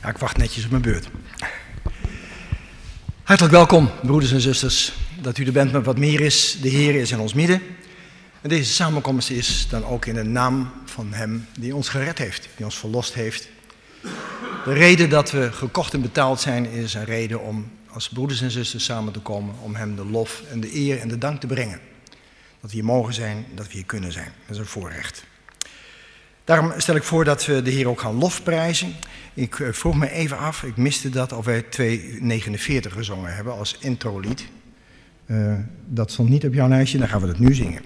Ja, ik wacht netjes op mijn beurt. Hartelijk welkom, broeders en zusters, dat u er bent met wat meer is. De Heer is in ons midden. En deze samenkomst is dan ook in de naam van Hem die ons gered heeft, die ons verlost heeft. De reden dat we gekocht en betaald zijn is een reden om als broeders en zusters samen te komen, om Hem de lof en de eer en de dank te brengen. Dat we hier mogen zijn, dat we hier kunnen zijn. Dat is een voorrecht. Daarom stel ik voor dat we de Heer ook gaan lofprijzen. Ik vroeg me even af, ik miste dat, of wij 249 gezongen hebben als introlied. Dat stond niet op jouw lijstje, dan gaan we dat nu zingen.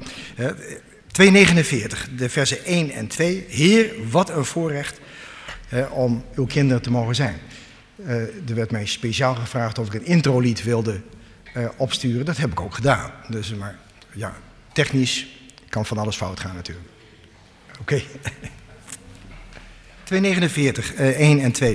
249, de versen 1 en 2. Heer, wat een voorrecht om uw kinderen te mogen zijn. Er werd mij speciaal gevraagd of ik een introlied wilde opsturen. Dat heb ik ook gedaan. Dus, maar ja, technisch kan van alles fout gaan natuurlijk. Oké. 249, 1 en 2.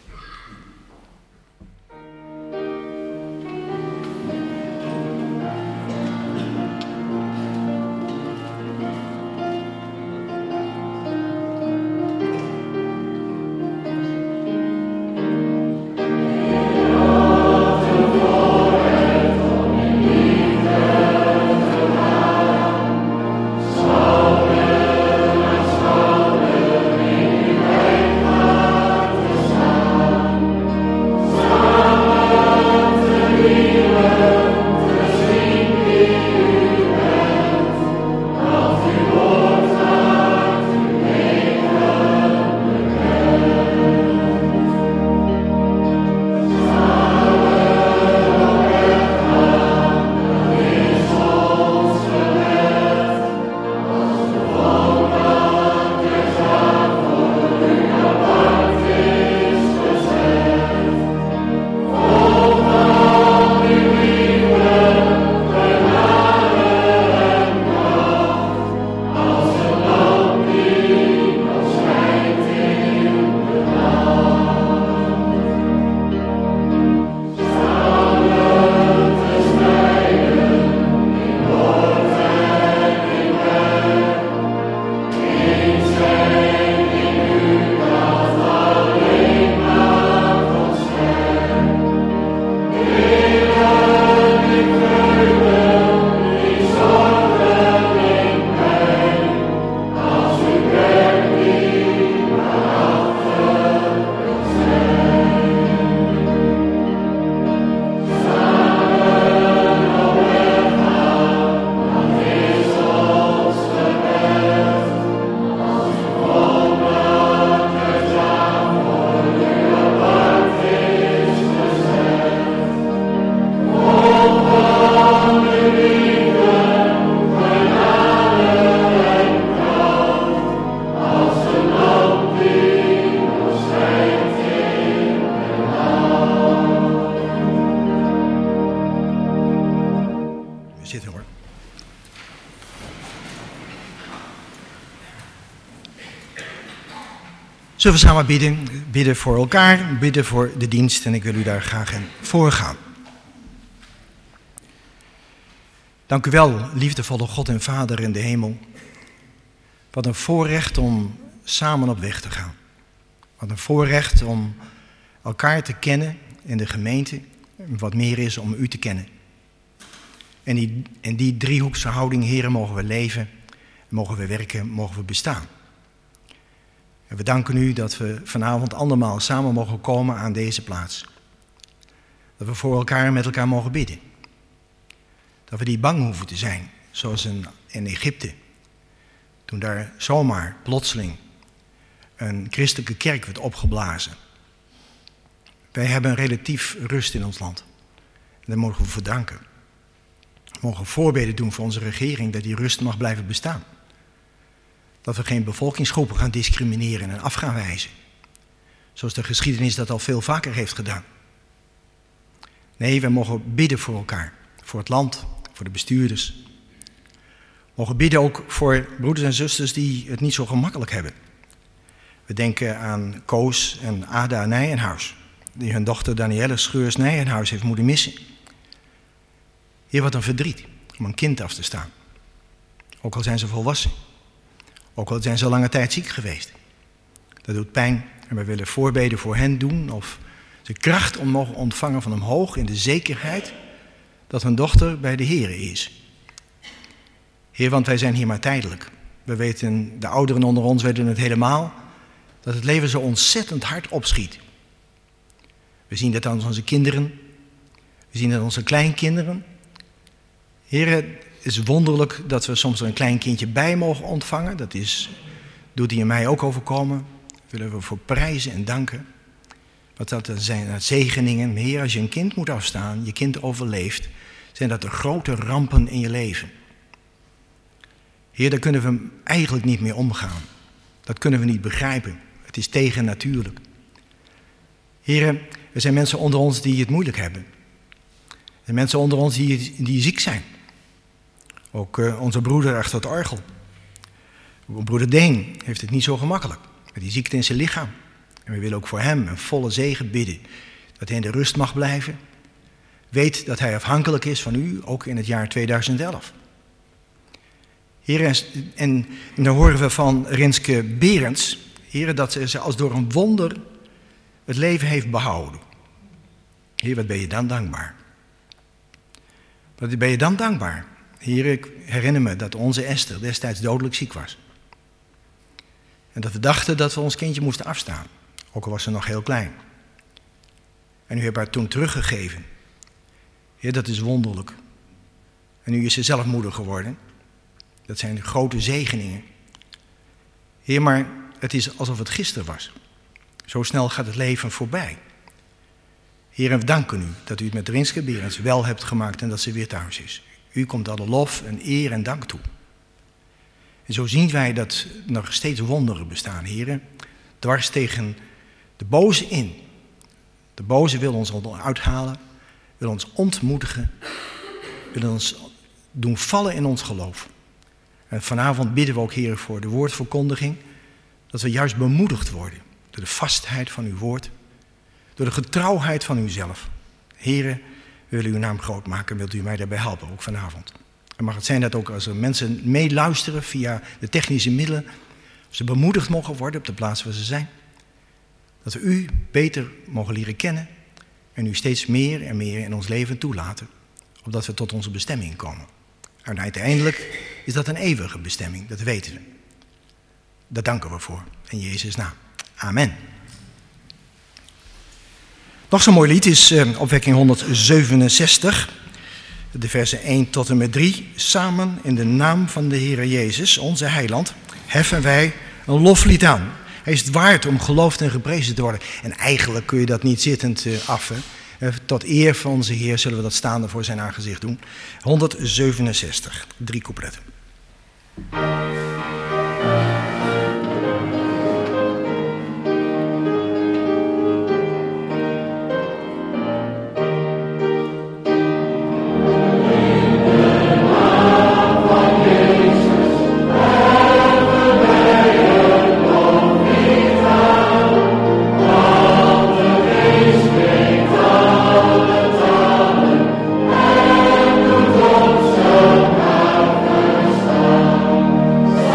Zullen we samen bidden? Bidden voor elkaar, bidden voor de dienst en ik wil u daar graag in voorgaan. Dank u wel, liefdevolle God en Vader in de hemel. Wat een voorrecht om samen op weg te gaan. Wat een voorrecht om elkaar te kennen in de gemeente. Wat meer is om u te kennen. En in die driehoekse houding, Heere, mogen we leven, mogen we werken, mogen we bestaan. En we danken u dat we vanavond andermaal samen mogen komen aan deze plaats. Dat we voor elkaar en met elkaar mogen bidden. Dat we niet bang hoeven te zijn, zoals in Egypte. Toen daar zomaar, plotseling, een christelijke kerk werd opgeblazen. Wij hebben een relatief rust in ons land. En daar mogen we voor danken. We mogen voorbeden doen voor onze regering dat die rust mag blijven bestaan. Dat we geen bevolkingsgroepen gaan discrimineren en af gaan wijzen. Zoals de geschiedenis dat al veel vaker heeft gedaan. Nee, we mogen bidden voor elkaar. Voor het land, voor de bestuurders. We mogen bidden ook voor broeders en zusters die het niet zo gemakkelijk hebben. We denken aan Koos en Ada Nijenhuis, die hun dochter Danielle Scheurs Nijenhuis heeft moeten missen. Heer, wat een verdriet om een kind af te staan. Ook al zijn ze volwassen. Ook al zijn ze lange tijd ziek geweest. Dat doet pijn En we willen voorbeden voor hen doen of ze kracht om mogen ontvangen van omhoog in de zekerheid dat hun dochter bij de Heer is. Heer, want wij zijn hier maar tijdelijk. We weten, de ouderen onder ons weten het helemaal, dat het leven zo ontzettend hard opschiet. We zien dat aan onze kinderen, we zien dat aan onze kleinkinderen. Heer, het is wonderlijk dat we soms er een klein kindje bij mogen ontvangen. Dat doet hij en mij ook overkomen. Daar willen we voor prijzen en danken. Wat dat zijn zegeningen. Heer, als je een kind moet afstaan, je kind overleeft, zijn dat de grote rampen in je leven. Heer, daar kunnen we eigenlijk niet mee omgaan. Dat kunnen we niet begrijpen. Het is tegennatuurlijk. Heer, er zijn mensen onder ons die het moeilijk hebben. Er zijn mensen onder ons die ziek zijn. Ook onze broeder achter het orgel. Broeder Deen heeft het niet zo gemakkelijk. Met die ziekte in zijn lichaam. En we willen ook voor hem een volle zegen bidden. Dat hij in de rust mag blijven. Weet dat hij afhankelijk is van u, ook in het jaar 2011. Heer, en dan horen we van Rinske Berends, Heer, dat ze als door een wonder het leven heeft behouden. Heer, wat ben je dan dankbaar? Wat ben je dan dankbaar? Heer, ik herinner me dat onze Esther destijds dodelijk ziek was. En dat we dachten dat we ons kindje moesten afstaan, ook al was ze nog heel klein. En u hebt haar toen teruggegeven. Heer, dat is wonderlijk. En nu is ze zelf moeder geworden. Dat zijn de grote zegeningen. Heer, maar het is alsof het gisteren was. Zo snel gaat het leven voorbij. Heer, en we danken u dat u het met Rinske Berends wel hebt gemaakt en dat ze weer thuis is. U komt alle lof en eer en dank toe. En zo zien wij dat nog steeds wonderen bestaan, heren. Dwars tegen de boze in. De boze wil ons uithalen, wil ons ontmoedigen, wil ons doen vallen in ons geloof. En vanavond bidden we ook, heren, voor de woordverkondiging, dat we juist bemoedigd worden door de vastheid van uw woord, door de getrouwheid van uzelf. Heren, we willen uw naam groot maken, wilt u mij daarbij helpen, ook vanavond. En mag het zijn dat ook als er mensen meeluisteren via de technische middelen, ze bemoedigd mogen worden op de plaats waar ze zijn. Dat we u beter mogen leren kennen en u steeds meer en meer in ons leven toelaten, opdat we tot onze bestemming komen. En uiteindelijk is dat een eeuwige bestemming, dat weten we. Daar danken we voor, in Jezus' naam. Amen. Nog zo'n mooi lied is opwekking 167, de versen 1 tot en met 3. Samen in de naam van de Heere Jezus, onze heiland, heffen wij een loflied aan. Hij is het waard om geloofd en geprezen te worden. En eigenlijk kun je dat niet zittend affen. Tot eer van onze Heer zullen we dat staande voor zijn aangezicht doen. 167, 3 coupletten. Samen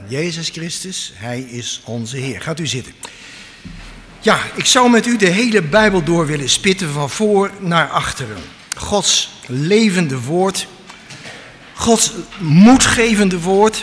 Jezus Christus, Hij is onze Heer. Gaat u zitten. Ja, ik zou met u de hele Bijbel door willen spitten van voor naar achteren. Gods levende woord, Gods moedgevende woord.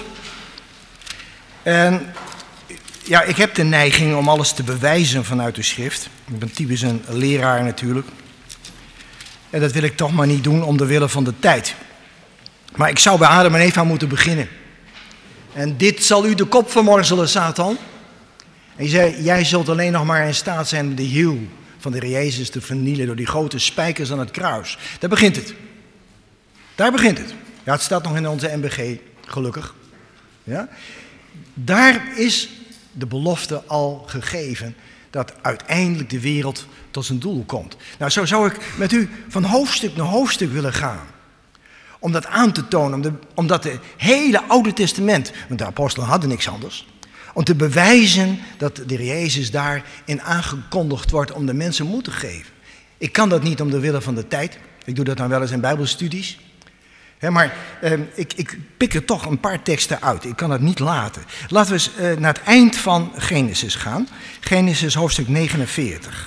En ja, ik heb de neiging om alles te bewijzen vanuit de schrift. Ik ben typisch een leraar natuurlijk. En dat wil ik toch maar niet doen om de wille van de tijd. Maar ik zou bij Adam en Eva moeten beginnen. En dit zal u de kop vermorzelen, Satan. En hij zei, jij zult alleen nog maar in staat zijn de hiel van de Heer Jezus te vernielen door die grote spijkers aan het kruis. Daar begint het. Daar begint het. Ja, het staat nog in onze MBG, gelukkig. Ja? Daar is de belofte al gegeven dat uiteindelijk de wereld tot zijn doel komt. Nou, zo zou ik met u van hoofdstuk naar hoofdstuk willen gaan. Om dat aan te tonen, omdat de hele Oude Testament, want de apostelen hadden niks anders, om te bewijzen dat de Heer Jezus daarin aangekondigd wordt om de mensen moed te geven. Ik kan dat niet om de wille van de tijd. Ik doe dat dan wel eens in bijbelstudies. Maar ik pik er toch een paar teksten uit. Ik kan het niet laten. Laten we eens naar het eind van Genesis gaan. Genesis hoofdstuk 49.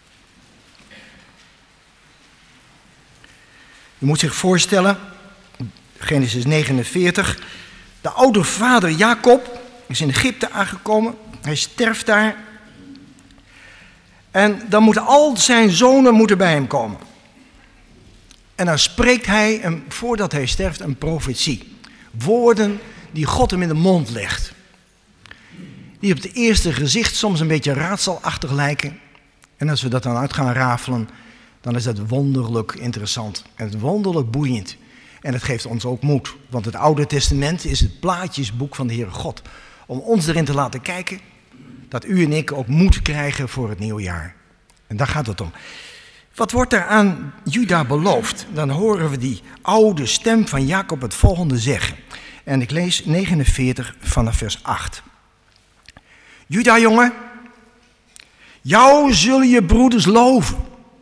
U moet zich voorstellen, Genesis 49. De oude vader Jacob is in Egypte aangekomen. Hij sterft daar. En dan moeten al zijn zonen bij hem komen. En dan spreekt hij, voordat hij sterft, een profetie. Woorden die God hem in de mond legt. Die op het eerste gezicht soms een beetje raadselachtig lijken. En als we dat dan uit gaan rafelen, dan is dat wonderlijk interessant. En wonderlijk boeiend. En het geeft ons ook moed. Want het Oude Testament is het plaatjesboek van de Heere God. Om ons erin te laten kijken, dat u en ik ook moed krijgen voor het nieuwe jaar. En daar gaat het om. Wat wordt er aan Juda beloofd? Dan horen we die oude stem van Jacob het volgende zeggen. En ik lees 49 vanaf vers 8. Juda, jongen, jou zullen je broeders loven.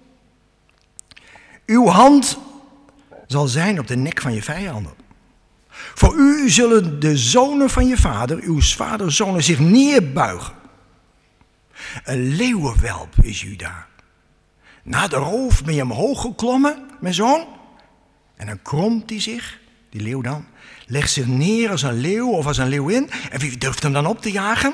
Uw hand zal zijn op de nek van je vijanden. Voor u zullen de zonen van je vader, uw vaders zonen, zich neerbuigen. Een leeuwenwelp is Juda. Na de roof ben je omhoog geklommen, mijn zoon. En dan kromt hij zich, die leeuw dan, legt zich neer als een leeuw of als een leeuwin. En wie durft hem dan op te jagen?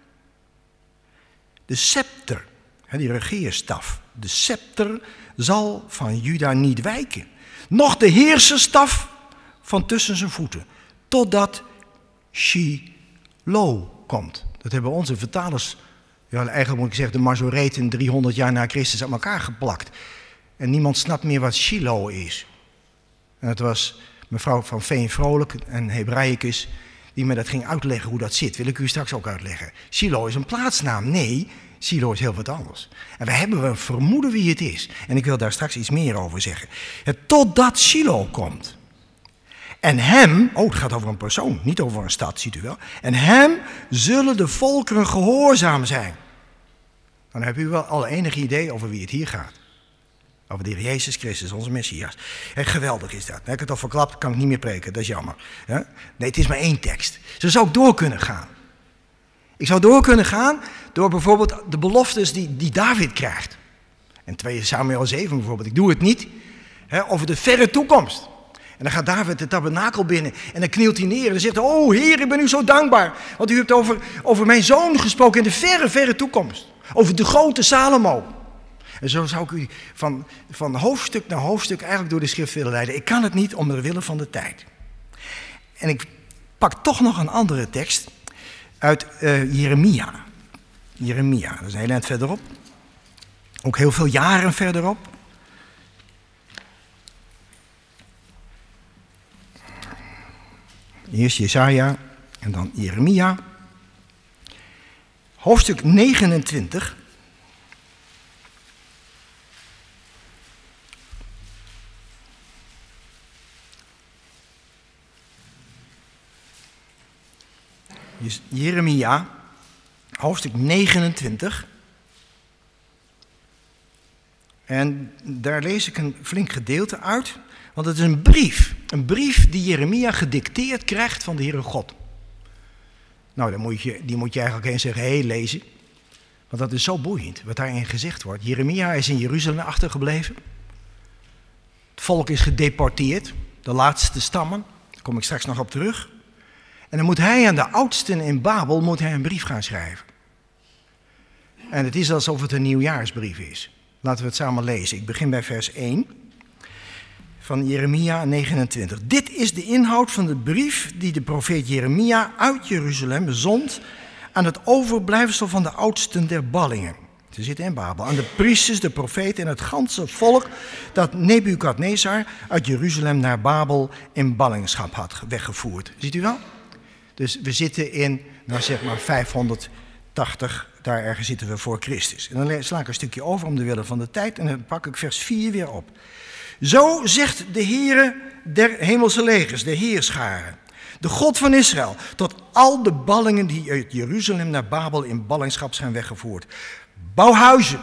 De scepter, die regeerstaf, de scepter zal van Juda niet wijken. Nog de heerserstaf van tussen zijn voeten. Totdat Shiloh komt. Dat hebben onze vertalers, ja, eigenlijk moet ik zeggen, de Mazoreten 300 jaar na Christus aan elkaar geplakt. En niemand snapt meer wat Shiloh is. En het was mevrouw van Veen Vrolijk, een Hebraïcus, die me dat ging uitleggen hoe dat zit. Wil ik u straks ook uitleggen. Shiloh is een plaatsnaam. Nee, Shiloh is heel wat anders. En we hebben een vermoeden wie het is. En ik wil daar straks iets meer over zeggen. Totdat Shiloh komt. En hem, het gaat over een persoon, niet over een stad, ziet u wel. En hem zullen de volkeren gehoorzaam zijn. Dan heb u wel al enig idee over wie het hier gaat. Over de Heer Jezus Christus, onze Messias. En geweldig is dat. Heb ik het al verklapt, kan ik niet meer preken, dat is jammer. Nee, het is maar één tekst. Zo zou ik door kunnen gaan. Ik zou door kunnen gaan door bijvoorbeeld de beloftes die David krijgt. En 2 Samuel 7 bijvoorbeeld, ik doe het niet. Over de verre toekomst. En dan gaat David de tabernakel binnen en dan knielt hij neer en dan zegt hij, oh Heer, ik ben u zo dankbaar. Want u hebt over mijn zoon gesproken in de verre, verre toekomst. Over de grote Salomo. En zo zou ik u van hoofdstuk naar hoofdstuk eigenlijk door de schrift willen leiden. Ik kan het niet om de wille van de tijd. En ik pak toch nog een andere tekst uit Jeremia. Jeremia, dat is een heel eind verderop. Ook heel veel jaren verderop. Eerst Jesaja en dan Jeremia. Hoofdstuk 29. Jeremia, hoofdstuk 29. En daar lees ik een flink gedeelte uit, want het is een brief. Een brief die Jeremia gedicteerd krijgt van de Heere God. Nou, die moet je eigenlijk eens zeggen, lezen. Want dat is zo boeiend, wat daarin gezegd wordt. Jeremia is in Jeruzalem achtergebleven. Het volk is gedeporteerd, de laatste stammen. Daar kom ik straks nog op terug. En dan moet hij aan de oudsten in Babel een brief gaan schrijven. En het is alsof het een nieuwjaarsbrief is. Laten we het samen lezen. Ik begin bij vers 1 van Jeremia 29. Dit is de inhoud van de brief die de profeet Jeremia uit Jeruzalem zond aan het overblijfsel van de oudsten der ballingen. Ze zitten in Babel. Aan de priesters, de profeten en het ganse volk dat Nebukadnezar uit Jeruzalem naar Babel in ballingschap had weggevoerd. Ziet u wel? Dus we zitten in, zeg maar 580, daar ergens zitten we voor Christus. En dan sla ik een stukje over om de wille van de tijd en dan pak ik vers 4 weer op. Zo zegt de Heere der hemelse legers, de heerscharen, de God van Israël, tot al de ballingen die uit Jeruzalem naar Babel in ballingschap zijn weggevoerd. Bouw huizen,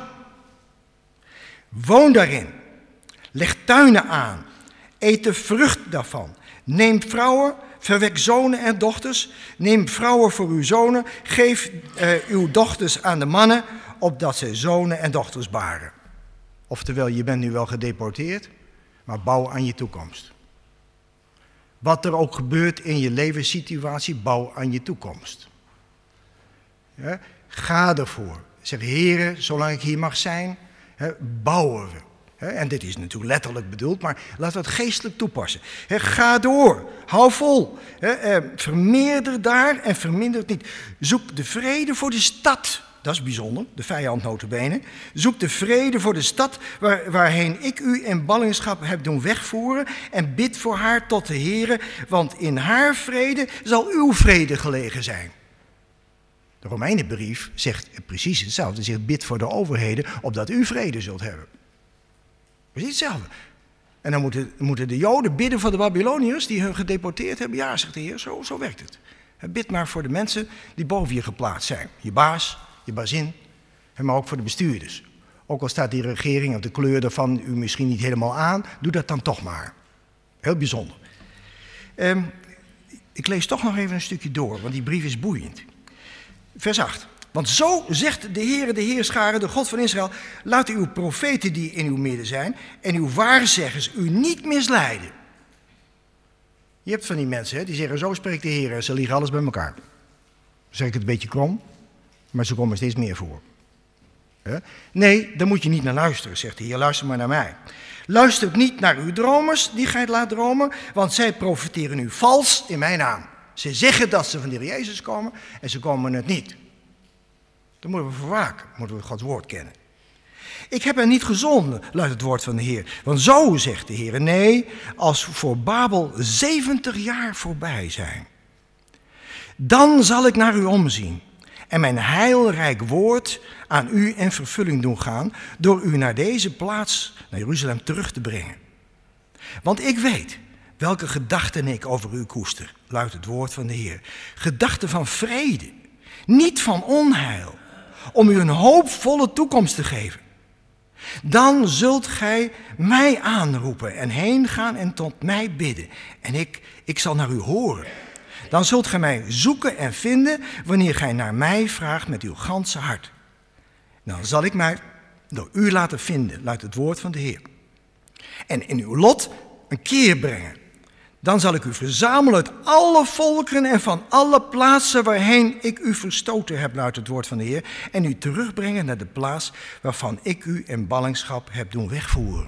woon daarin, leg tuinen aan, eet de vrucht daarvan, neem vrouwen, verwek zonen en dochters, neem vrouwen voor uw zonen, geef uw dochters aan de mannen, opdat zij zonen en dochters baren. Oftewel, je bent nu wel gedeporteerd, maar bouw aan je toekomst. Wat er ook gebeurt in je levenssituatie, bouw aan je toekomst. Ja, ga ervoor. Zeg, Heere, zolang ik hier mag zijn, bouwen we. En dit is natuurlijk letterlijk bedoeld, maar laten we het geestelijk toepassen. Ga door, hou vol. Vermeerder daar en verminder het niet. Zoek de vrede voor de stad. Dat is bijzonder, de vijand nota bene. Zoek de vrede voor de stad waarheen ik u in ballingschap heb doen wegvoeren. En bid voor haar tot de Heere, want in haar vrede zal uw vrede gelegen zijn. De Romeinenbrief zegt precies hetzelfde. Hij zegt, bid voor de overheden, opdat u vrede zult hebben. Precies hetzelfde. En dan moeten de Joden bidden voor de Babyloniërs die hun gedeporteerd hebben. Ja, zegt de Heer, zo werkt het. Bid maar voor de mensen die boven je geplaatst zijn. Je baas, je bazin, maar ook voor de bestuurders. Ook al staat die regering of de kleur daarvan u misschien niet helemaal aan, doe dat dan toch maar. Heel bijzonder. Ik lees toch nog even een stukje door, want die brief is boeiend. Vers 8. Want zo zegt de Heere, de Heerscharen, de God van Israël, laat uw profeten die in uw midden zijn en uw waarzeggers u niet misleiden. Je hebt van die mensen, die zeggen, zo spreekt de Heer en ze liegen alles bij elkaar. Dan zeg ik het een beetje krom, maar ze komen steeds meer voor. Nee, daar moet je niet naar luisteren, zegt de Heer, luister maar naar mij. Luister niet naar uw dromers die gij laat dromen, want zij profeteren u vals in mijn naam. Ze zeggen dat ze van de Heer Jezus komen en ze komen het niet. Daar moeten we voor waken, moeten we Gods woord kennen. Ik heb hen niet gezonden, luidt het woord van de Heer. Want zo zegt de Heer, nee, als voor Babel 70 jaar voorbij zijn, dan zal ik naar u omzien en mijn heilrijk woord aan u in vervulling doen gaan, door u naar deze plaats, naar Jeruzalem, terug te brengen. Want ik weet welke gedachten ik over u koester, luidt het woord van de Heer. Gedachten van vrede, niet van onheil, om u een hoopvolle toekomst te geven. Dan zult gij mij aanroepen en heen gaan en tot mij bidden. En ik zal naar u horen. Dan zult gij mij zoeken en vinden wanneer gij naar mij vraagt met uw ganse hart. Dan zal ik mij door u laten vinden, luidt het woord van de Heer. En in uw lot een keer brengen. Dan zal ik u verzamelen uit alle volkeren en van alle plaatsen waarheen ik u verstoten heb, luidt het woord van de Heer. En u terugbrengen naar de plaats waarvan ik u in ballingschap heb doen wegvoeren.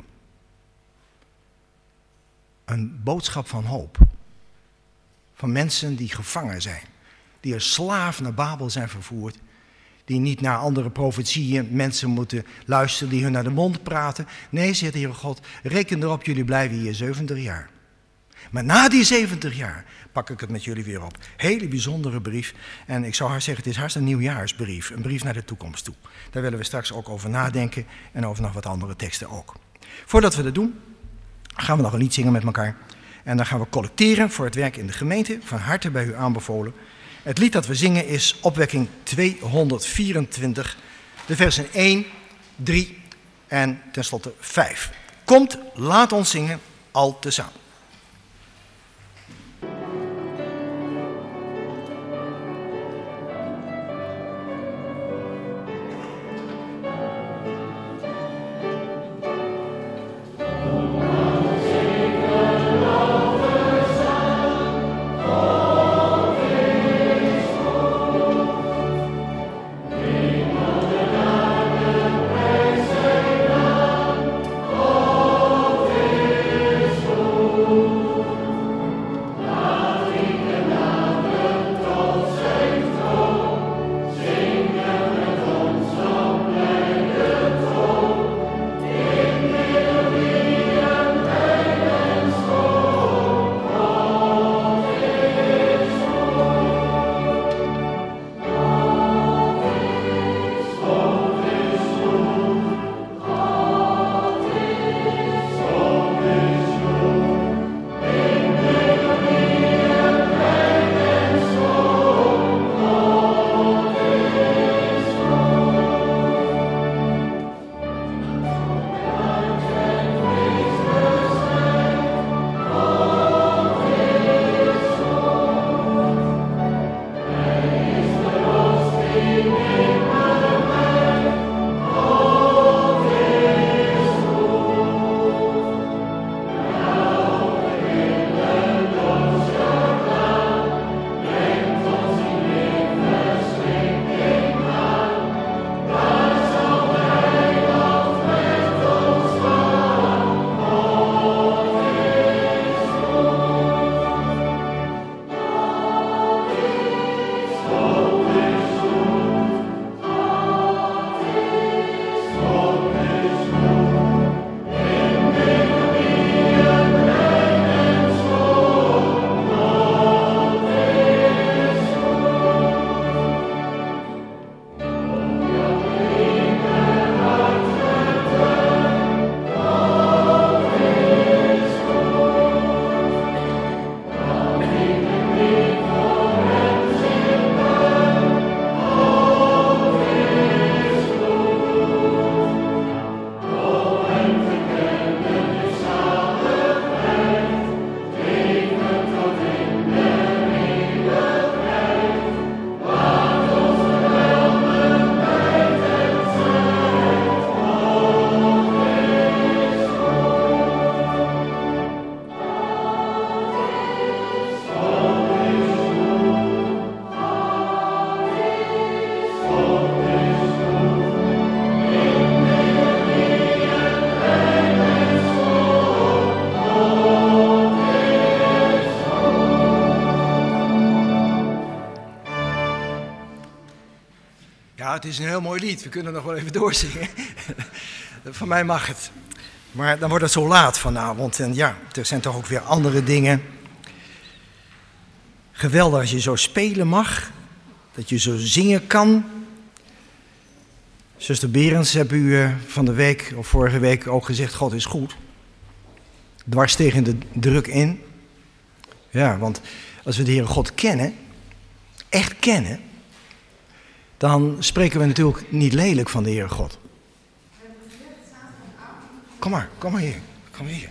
Een boodschap van hoop. Van mensen die gevangen zijn. Die als slaaf naar Babel zijn vervoerd. Die niet naar andere profetieën mensen moeten luisteren die hun naar de mond praten. Nee, zegt de Heere God, reken erop, jullie blijven hier 70 jaar. Maar na die 70 jaar pak ik het met jullie weer op. Hele bijzondere brief. En ik zou haar zeggen, het is haast een nieuwjaarsbrief. Een brief naar de toekomst toe. Daar willen we straks ook over nadenken. En over nog wat andere teksten ook. Voordat we dat doen, gaan we nog een lied zingen met elkaar. En dan gaan we collecteren voor het werk in de gemeente. Van harte bij u aanbevolen. Het lied dat we zingen is Opwekking 224. De versen 1, 3 en tenslotte 5. Komt, laat ons zingen, al tezamen. Ja, het is een heel mooi lied. We kunnen nog wel even doorzingen. Van mij mag het. Maar dan wordt het zo laat vanavond. En ja, er zijn toch ook weer andere dingen. Geweldig als je zo spelen mag. Dat je zo zingen kan. Zuster Berends, heb u van de week of vorige week ook gezegd, God is goed. Dwars tegen de druk in. Ja, want als we de Heere God kennen, echt kennen, dan spreken we natuurlijk niet lelijk van de Heere God. Kom maar hier. Kom hier.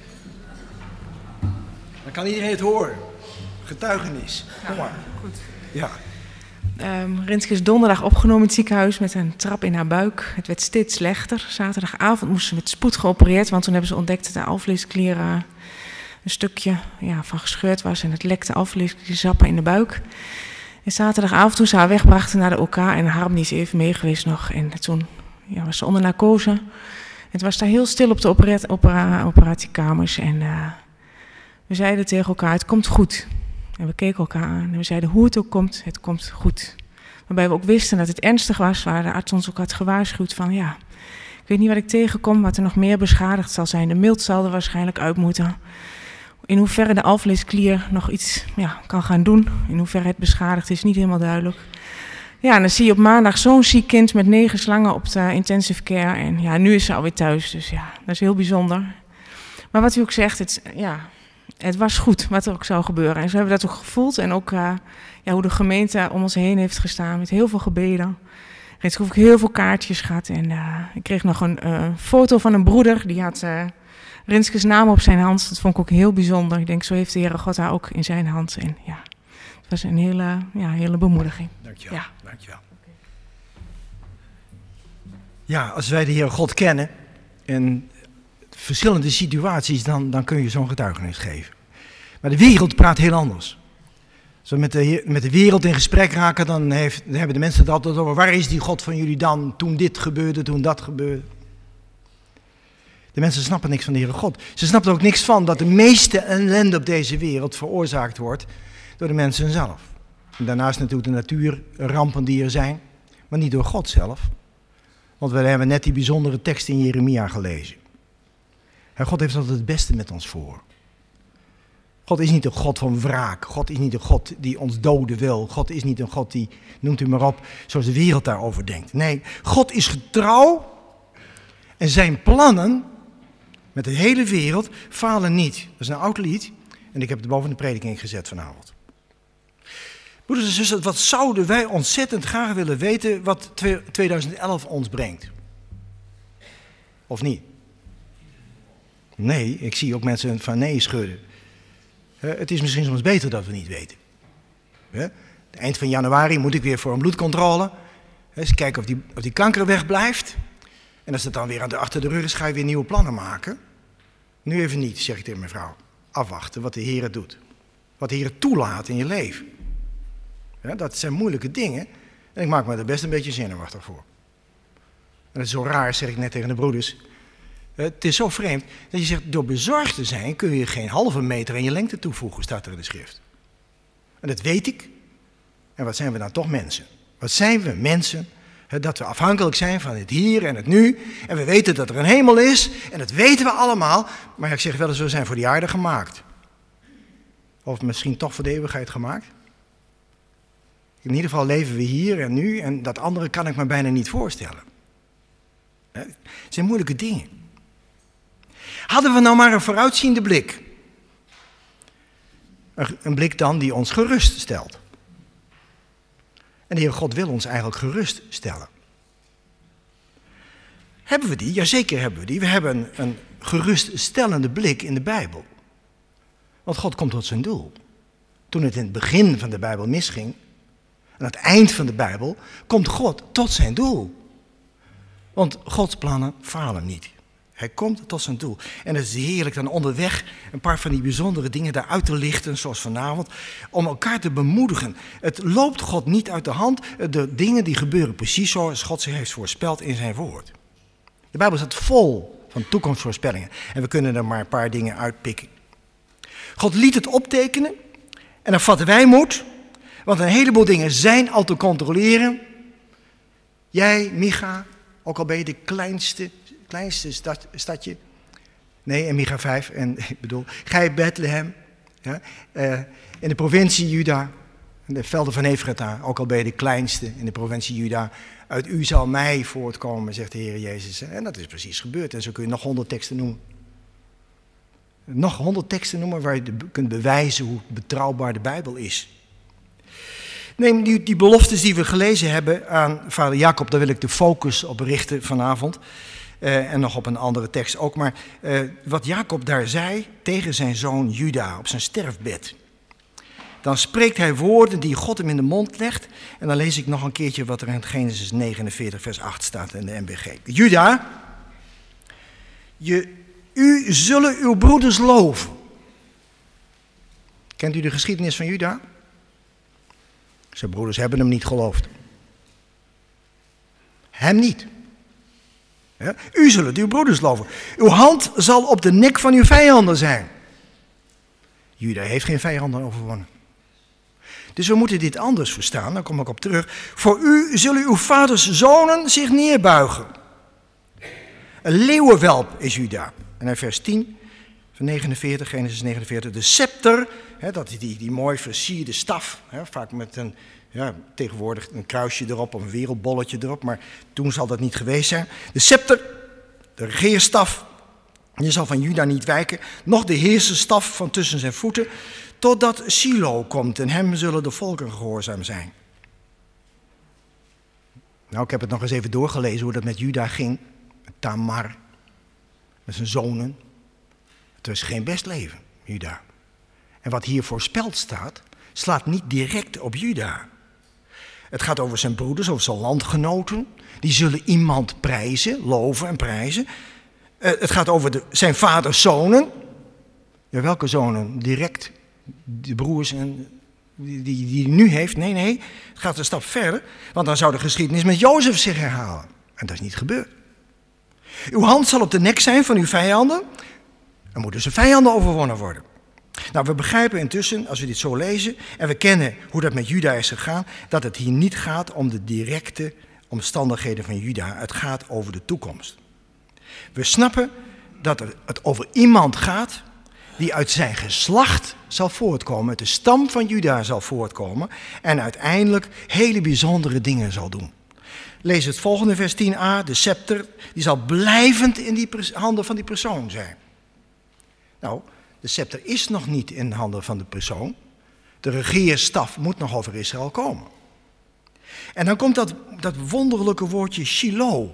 Dan kan iedereen het horen. Getuigenis. Kom maar. Goed. Ja. Rinske is donderdag opgenomen in het ziekenhuis met een trap in haar buik. Het werd steeds slechter. Zaterdagavond moest ze met spoed geopereerd, want toen hebben ze ontdekt dat de alvleesklier een stukje van gescheurd was en het lekte alvleeskliersappen in de buik. En zaterdagavond toen ze haar wegbrachten naar de OK en Harm is even mee geweest nog. En toen was ze onder narcose. Het was daar heel stil op de operatiekamers en we zeiden tegen elkaar, het komt goed. En we keken elkaar aan en we zeiden, hoe het ook komt, het komt goed. Waarbij we ook wisten dat het ernstig was, waar de arts ons ook had gewaarschuwd van, ik weet niet wat ik tegenkom, wat er nog meer beschadigd zal zijn. De milt zal er waarschijnlijk uit moeten. In hoeverre de alvleesklier nog iets kan gaan doen, in hoeverre het beschadigd is, niet helemaal duidelijk. Ja, en dan zie je op maandag zo'n ziek kind met 9 slangen op de intensive care. En nu is ze alweer thuis, dus dat is heel bijzonder. Maar wat u ook zegt, het was goed wat er ook zou gebeuren. En zo hebben we dat ook gevoeld. En ook hoe de gemeente om ons heen heeft gestaan met heel veel gebeden. Reeds heb ik heel veel kaartjes gehad. En ik kreeg nog een foto van een broeder. Die had Rinskes naam op zijn hand. Dat vond ik ook heel bijzonder. Ik denk, zo heeft de Heere God haar ook in zijn hand. En het was een hele bemoediging. Dankjewel. Dankjewel. Ja, als wij de Heere God kennen in verschillende situaties, dan kun je zo'n getuigenis geven. Maar de wereld praat heel anders. Als we met de wereld in gesprek raken, dan hebben de mensen het altijd over, waar is die God van jullie dan, toen dit gebeurde, toen dat gebeurde. De mensen snappen niks van de Heere God. Ze snappen er ook niks van dat de meeste ellende op deze wereld veroorzaakt wordt door de mensen zelf. En daarnaast natuurlijk de natuurrampen die er zijn, maar niet door God zelf. Want we hebben net die bijzondere tekst in Jeremia gelezen. En God heeft altijd het beste met ons voor. God is niet een God van wraak. God is niet een God die ons doden wil. God is niet een God die, noemt u maar op, zoals de wereld daarover denkt. Nee, God is getrouw en zijn plannen met de hele wereld falen niet. Dat is een oud lied en ik heb het boven de prediking gezet vanavond. Broeders en zusters, wat zouden wij ontzettend graag willen weten wat 2011 ons brengt? Of niet? Nee, ik zie ook mensen van nee schudden. Het is misschien soms beter dat we niet weten. Eind van januari moet ik weer voor een bloedcontrole. Eens kijken of die kanker wegblijft. En als het dan weer achter de rug is, ga je weer nieuwe plannen maken. Nu even niet, zeg ik tegen mijn vrouw. Afwachten wat de Heer doet. Wat de Heer toelaat in je leven. Dat zijn moeilijke dingen. En ik maak me er best een beetje zenuwachtig voor. En dat is zo raar, zeg ik net tegen de broeders. Het is zo vreemd dat je zegt, door bezorgd te zijn kun je geen halve meter aan je lengte toevoegen, staat er in de schrift. En dat weet ik. En wat zijn we dan toch mensen? Wat zijn we mensen? Dat we afhankelijk zijn van het hier en het nu. En we weten dat er een hemel is. En dat weten we allemaal. Maar ik zeg wel eens, we zijn voor die aarde gemaakt. Of misschien toch voor de eeuwigheid gemaakt. In ieder geval leven we hier en nu. En dat andere kan ik me bijna niet voorstellen. Het zijn moeilijke dingen. Hadden we nou maar een vooruitziende blik. Een blik dan die ons gerust stelt. En de Heer God wil ons eigenlijk gerust stellen. Hebben we die? Jazeker hebben we die. We hebben een geruststellende blik in de Bijbel. Want God komt tot zijn doel. Toen het in het begin van de Bijbel misging, aan het eind van de Bijbel, komt God tot zijn doel. Want Gods plannen falen niet. Hij komt tot zijn doel. En het is heerlijk dan onderweg een paar van die bijzondere dingen daaruit te lichten, zoals vanavond, om elkaar te bemoedigen. Het loopt God niet uit de hand. De dingen die gebeuren precies zoals God ze heeft voorspeld in zijn woord. De Bijbel staat vol van toekomstvoorspellingen. En we kunnen er maar een paar dingen uitpikken. God liet het optekenen. En dan vatten wij moed. Want een heleboel dingen zijn al te controleren. Jij, Micha, ook al ben je de kleinste stadje. Nee, in Micha 5. En ik bedoel, gij Bethlehem. Ja, in de provincie Juda. In de velden van Efrata. Ook al ben je de kleinste in de provincie Juda. Uit u zal mij voortkomen, zegt de Heer Jezus. En dat is precies gebeurd. En zo kun je nog 100 teksten noemen. Nog 100 teksten noemen waar je kunt bewijzen hoe betrouwbaar de Bijbel is. Neem die beloftes die we gelezen hebben aan vader Jacob, daar wil ik de focus op richten vanavond. En nog op een andere tekst ook. Maar wat Jacob daar zei tegen zijn zoon Juda op zijn sterfbed. Dan spreekt hij woorden die God hem in de mond legt. En dan lees ik nog een keertje wat er in Genesis 49 vers 8 staat in de NBG. Juda, u zullen uw broeders loven. Kent u de geschiedenis van Juda? Zijn broeders hebben hem niet geloofd. Hem niet. Ja? U zullen uw broeders loven. Uw hand zal op de nek van uw vijanden zijn. Juda heeft geen vijanden overwonnen. Dus we moeten dit anders verstaan, daar kom ik op terug. Voor u zullen uw vaders zonen zich neerbuigen. Een leeuwenwelp is Juda. En in vers 10 van 49, Genesis 49, de scepter, dat is die mooi versierde staf, vaak met een, tegenwoordig een kruisje erop of een wereldbolletje erop, maar toen zal dat niet geweest zijn. De scepter, de regeerstaf, die zal van Juda niet wijken, nog de heerserstaf van tussen zijn voeten, totdat Silo komt en hem zullen de volken gehoorzaam zijn. Nou, ik heb het nog eens even doorgelezen hoe dat met Juda ging. Met Tamar, met zijn zonen. Het was geen best leven, Juda. En wat hier voorspeld staat, slaat niet direct op Juda. Het gaat over zijn broeders, over zijn landgenoten. Die zullen iemand prijzen, loven en prijzen. Het gaat over zijn vaders zonen. Ja, welke zonen? Direct de broers die hij nu heeft. Nee, het gaat een stap verder. Want dan zou de geschiedenis met Jozef zich herhalen. En dat is niet gebeurd. Uw hand zal op de nek zijn van uw vijanden. Dan moeten zijn vijanden overwonnen worden. Nou, we begrijpen intussen, als we dit zo lezen, en we kennen hoe dat met Juda is gegaan, dat het hier niet gaat om de directe omstandigheden van Juda. Het gaat over de toekomst. We snappen dat het over iemand gaat die uit zijn geslacht zal voortkomen, uit de stam van Juda zal voortkomen en uiteindelijk hele bijzondere dingen zal doen. Lees het volgende vers 10a, de scepter, die zal blijvend in die handen van die persoon zijn. Nou, de scepter is nog niet in de handen van de persoon. De regeerstaf moet nog over Israël komen. En dan komt dat wonderlijke woordje Shiloh.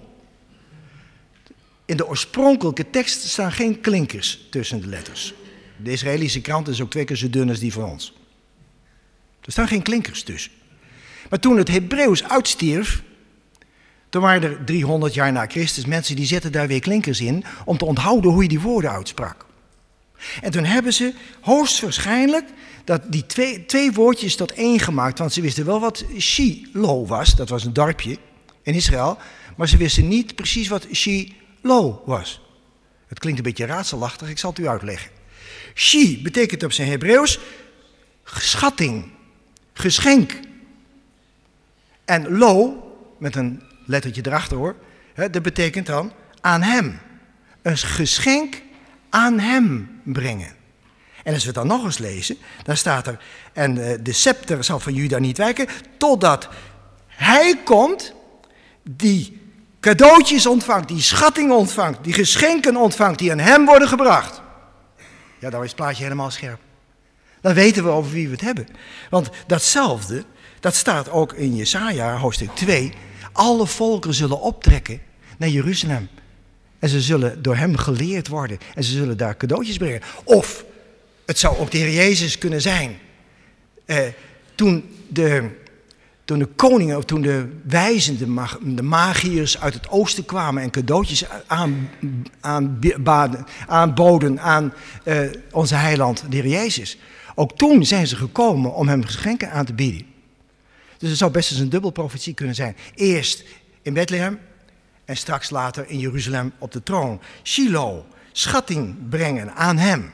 In de oorspronkelijke tekst staan geen klinkers tussen de letters. De Israëlische krant is ook 2 keer zo dun als die van ons. Er staan geen klinkers tussen. Maar toen het Hebreeuws uitstierf, toen waren er 300 jaar na Christus mensen die zetten daar weer klinkers in om te onthouden hoe je die woorden uitsprak. En toen hebben ze hoogstwaarschijnlijk die twee woordjes tot één gemaakt, want ze wisten wel wat Shiloh was, dat was een dorpje in Israël, maar ze wisten niet precies wat Shiloh was. Het klinkt een beetje raadselachtig, ik zal het u uitleggen. Shi betekent op zijn Hebreeuws schatting, geschenk. En lo, met een lettertje erachter hoor, dat betekent dan aan hem. Een geschenk aan hem brengen. En als we het dan nog eens lezen, dan staat er, en de scepter zal van Juda niet wijken, totdat hij komt die cadeautjes ontvangt, die schatting ontvangt, die geschenken ontvangt die aan hem worden gebracht. Ja, dan is het plaatje helemaal scherp. Dan weten we over wie we het hebben. Want datzelfde, dat staat ook in Jesaja, hoofdstuk 2. Alle volken zullen optrekken naar Jeruzalem. En ze zullen door hem geleerd worden. En ze zullen daar cadeautjes brengen. Of, het zou ook de Heer Jezus kunnen zijn. Toen de koningen, of toen de wijzen, de magiërs uit het oosten kwamen en cadeautjes aanboden aan onze heiland, de Heer Jezus. Ook toen zijn ze gekomen om hem geschenken aan te bieden. Dus het zou best eens een dubbelprofetie kunnen zijn. Eerst in Bethlehem en straks later in Jeruzalem op de troon. Shiloh, schatting brengen aan hem.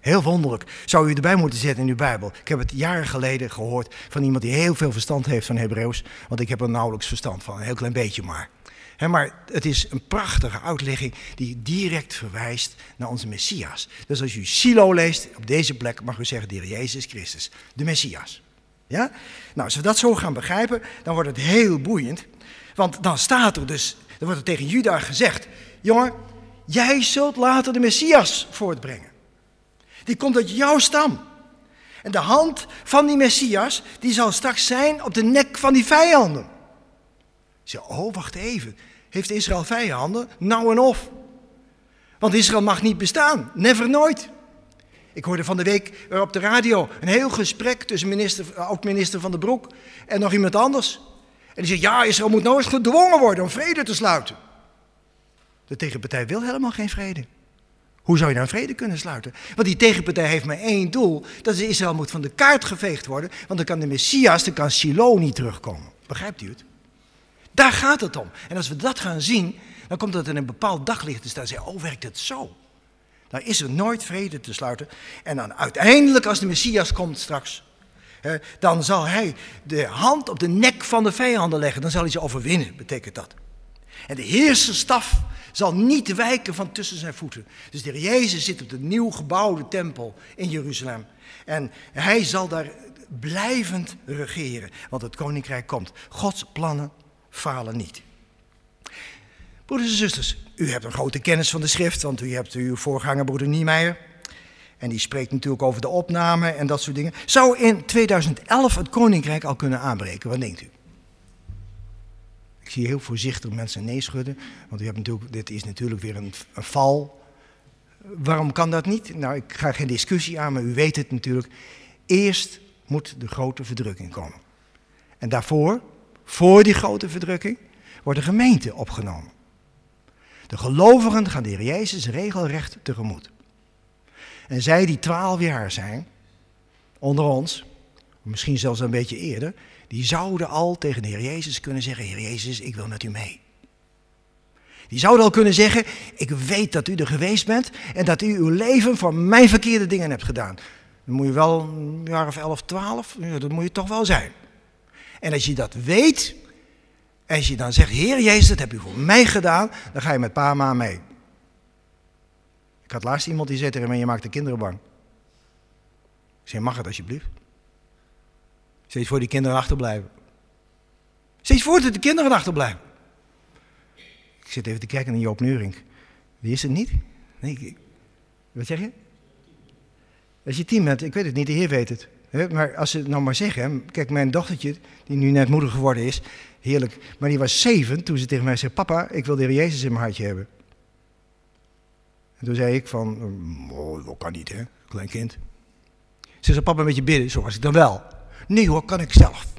Heel wonderlijk. Zou u erbij moeten zetten in uw Bijbel. Ik heb het jaren geleden gehoord van iemand die heel veel verstand heeft van Hebreeuws. Want ik heb er nauwelijks verstand van, een heel klein beetje maar. Maar het is een prachtige uitlegging die direct verwijst naar onze Messias. Dus als u Silo leest, op deze plek mag u zeggen de Heer Jezus Christus, de Messias. Ja? Nou, als we dat zo gaan begrijpen, dan wordt het heel boeiend. Want dan staat er dus, dan wordt er tegen Juda gezegd, jongen, jij zult later de Messias voortbrengen. Die komt uit jouw stam. En de hand van die Messias, die zal straks zijn op de nek van die vijanden. Ik zeg, oh, wacht even. Heeft Israël vijanden? Nou en of. Want Israël mag niet bestaan. Never, nooit. Ik hoorde van de week op de radio een heel gesprek tussen oud-minister Van den Broek en nog iemand anders. En die zegt, ja, Israël moet nooit gedwongen worden om vrede te sluiten. De tegenpartij wil helemaal geen vrede. Hoe zou je nou vrede kunnen sluiten? Want die tegenpartij heeft maar één doel. Dat is Israël moet van de kaart geveegd worden. Want dan kan de Messias, dan kan Shiloh niet terugkomen. Begrijpt u het? Daar gaat het om. En als we dat gaan zien, dan komt dat in een bepaald daglicht te staan. En zeggen, oh, werkt het zo? Dan is er nooit vrede te sluiten. En dan uiteindelijk, als de Messias komt straks, dan zal hij de hand op de nek van de vijanden leggen. Dan zal hij ze overwinnen, betekent dat. En de heerserstaf zal niet wijken van tussen zijn voeten. Dus de Heer Jezus zit op de nieuw gebouwde tempel in Jeruzalem. En hij zal daar blijvend regeren, want het koninkrijk komt. Gods plannen falen niet. Broeders en zusters, u hebt een grote kennis van de schrift, want u hebt uw voorganger broeder Niemeyer. En die spreekt natuurlijk over de opname en dat soort dingen. Zou in 2011 het koninkrijk al kunnen aanbreken? Wat denkt u? Ik zie heel voorzichtig mensen nee schudden, want u hebt natuurlijk, dit is natuurlijk weer een val. Waarom kan dat niet? Nou, ik ga geen discussie aan, maar u weet het natuurlijk. Eerst moet de grote verdrukking komen. En daarvoor, voor die grote verdrukking, wordt de gemeente opgenomen. De gelovigen gaan de Heer Jezus regelrecht tegemoet. En zij die 12 jaar zijn, onder ons, misschien zelfs een beetje eerder, die zouden al tegen de Heer Jezus kunnen zeggen, Heer Jezus, ik wil met u mee. Die zouden al kunnen zeggen, ik weet dat u er geweest bent en dat u uw leven voor mijn verkeerde dingen hebt gedaan. Dan moet je wel een jaar of 11, 12, ja, dat moet je toch wel zijn. En als je dat weet, en als je dan zegt, Heer Jezus, dat heb u voor mij gedaan, dan ga je met pa en ma mee. Ik had laatst iemand die zei tegen mij, je maakt de kinderen bang. Ik zei, mag het alsjeblieft? Steeds voor die kinderen achterblijven. Steeds voor dat de kinderen achterblijven. Ik zit even te kijken naar Joop Neurink. Wie is het niet? Nee, wat zeg je? Als je 10 bent, ik weet het niet, de Heer weet het. Maar als ze het nou maar zeggen, kijk, mijn dochtertje, die nu net moeder geworden is, heerlijk, maar die was 7 toen ze tegen mij zei, papa, ik wil de Heer Jezus in mijn hartje hebben. En toen zei ik van, oh, dat kan niet, hè, klein kind. Ze zei, papa, een beetje bidden, zo was ik dan wel. Nee hoor, kan ik zelf.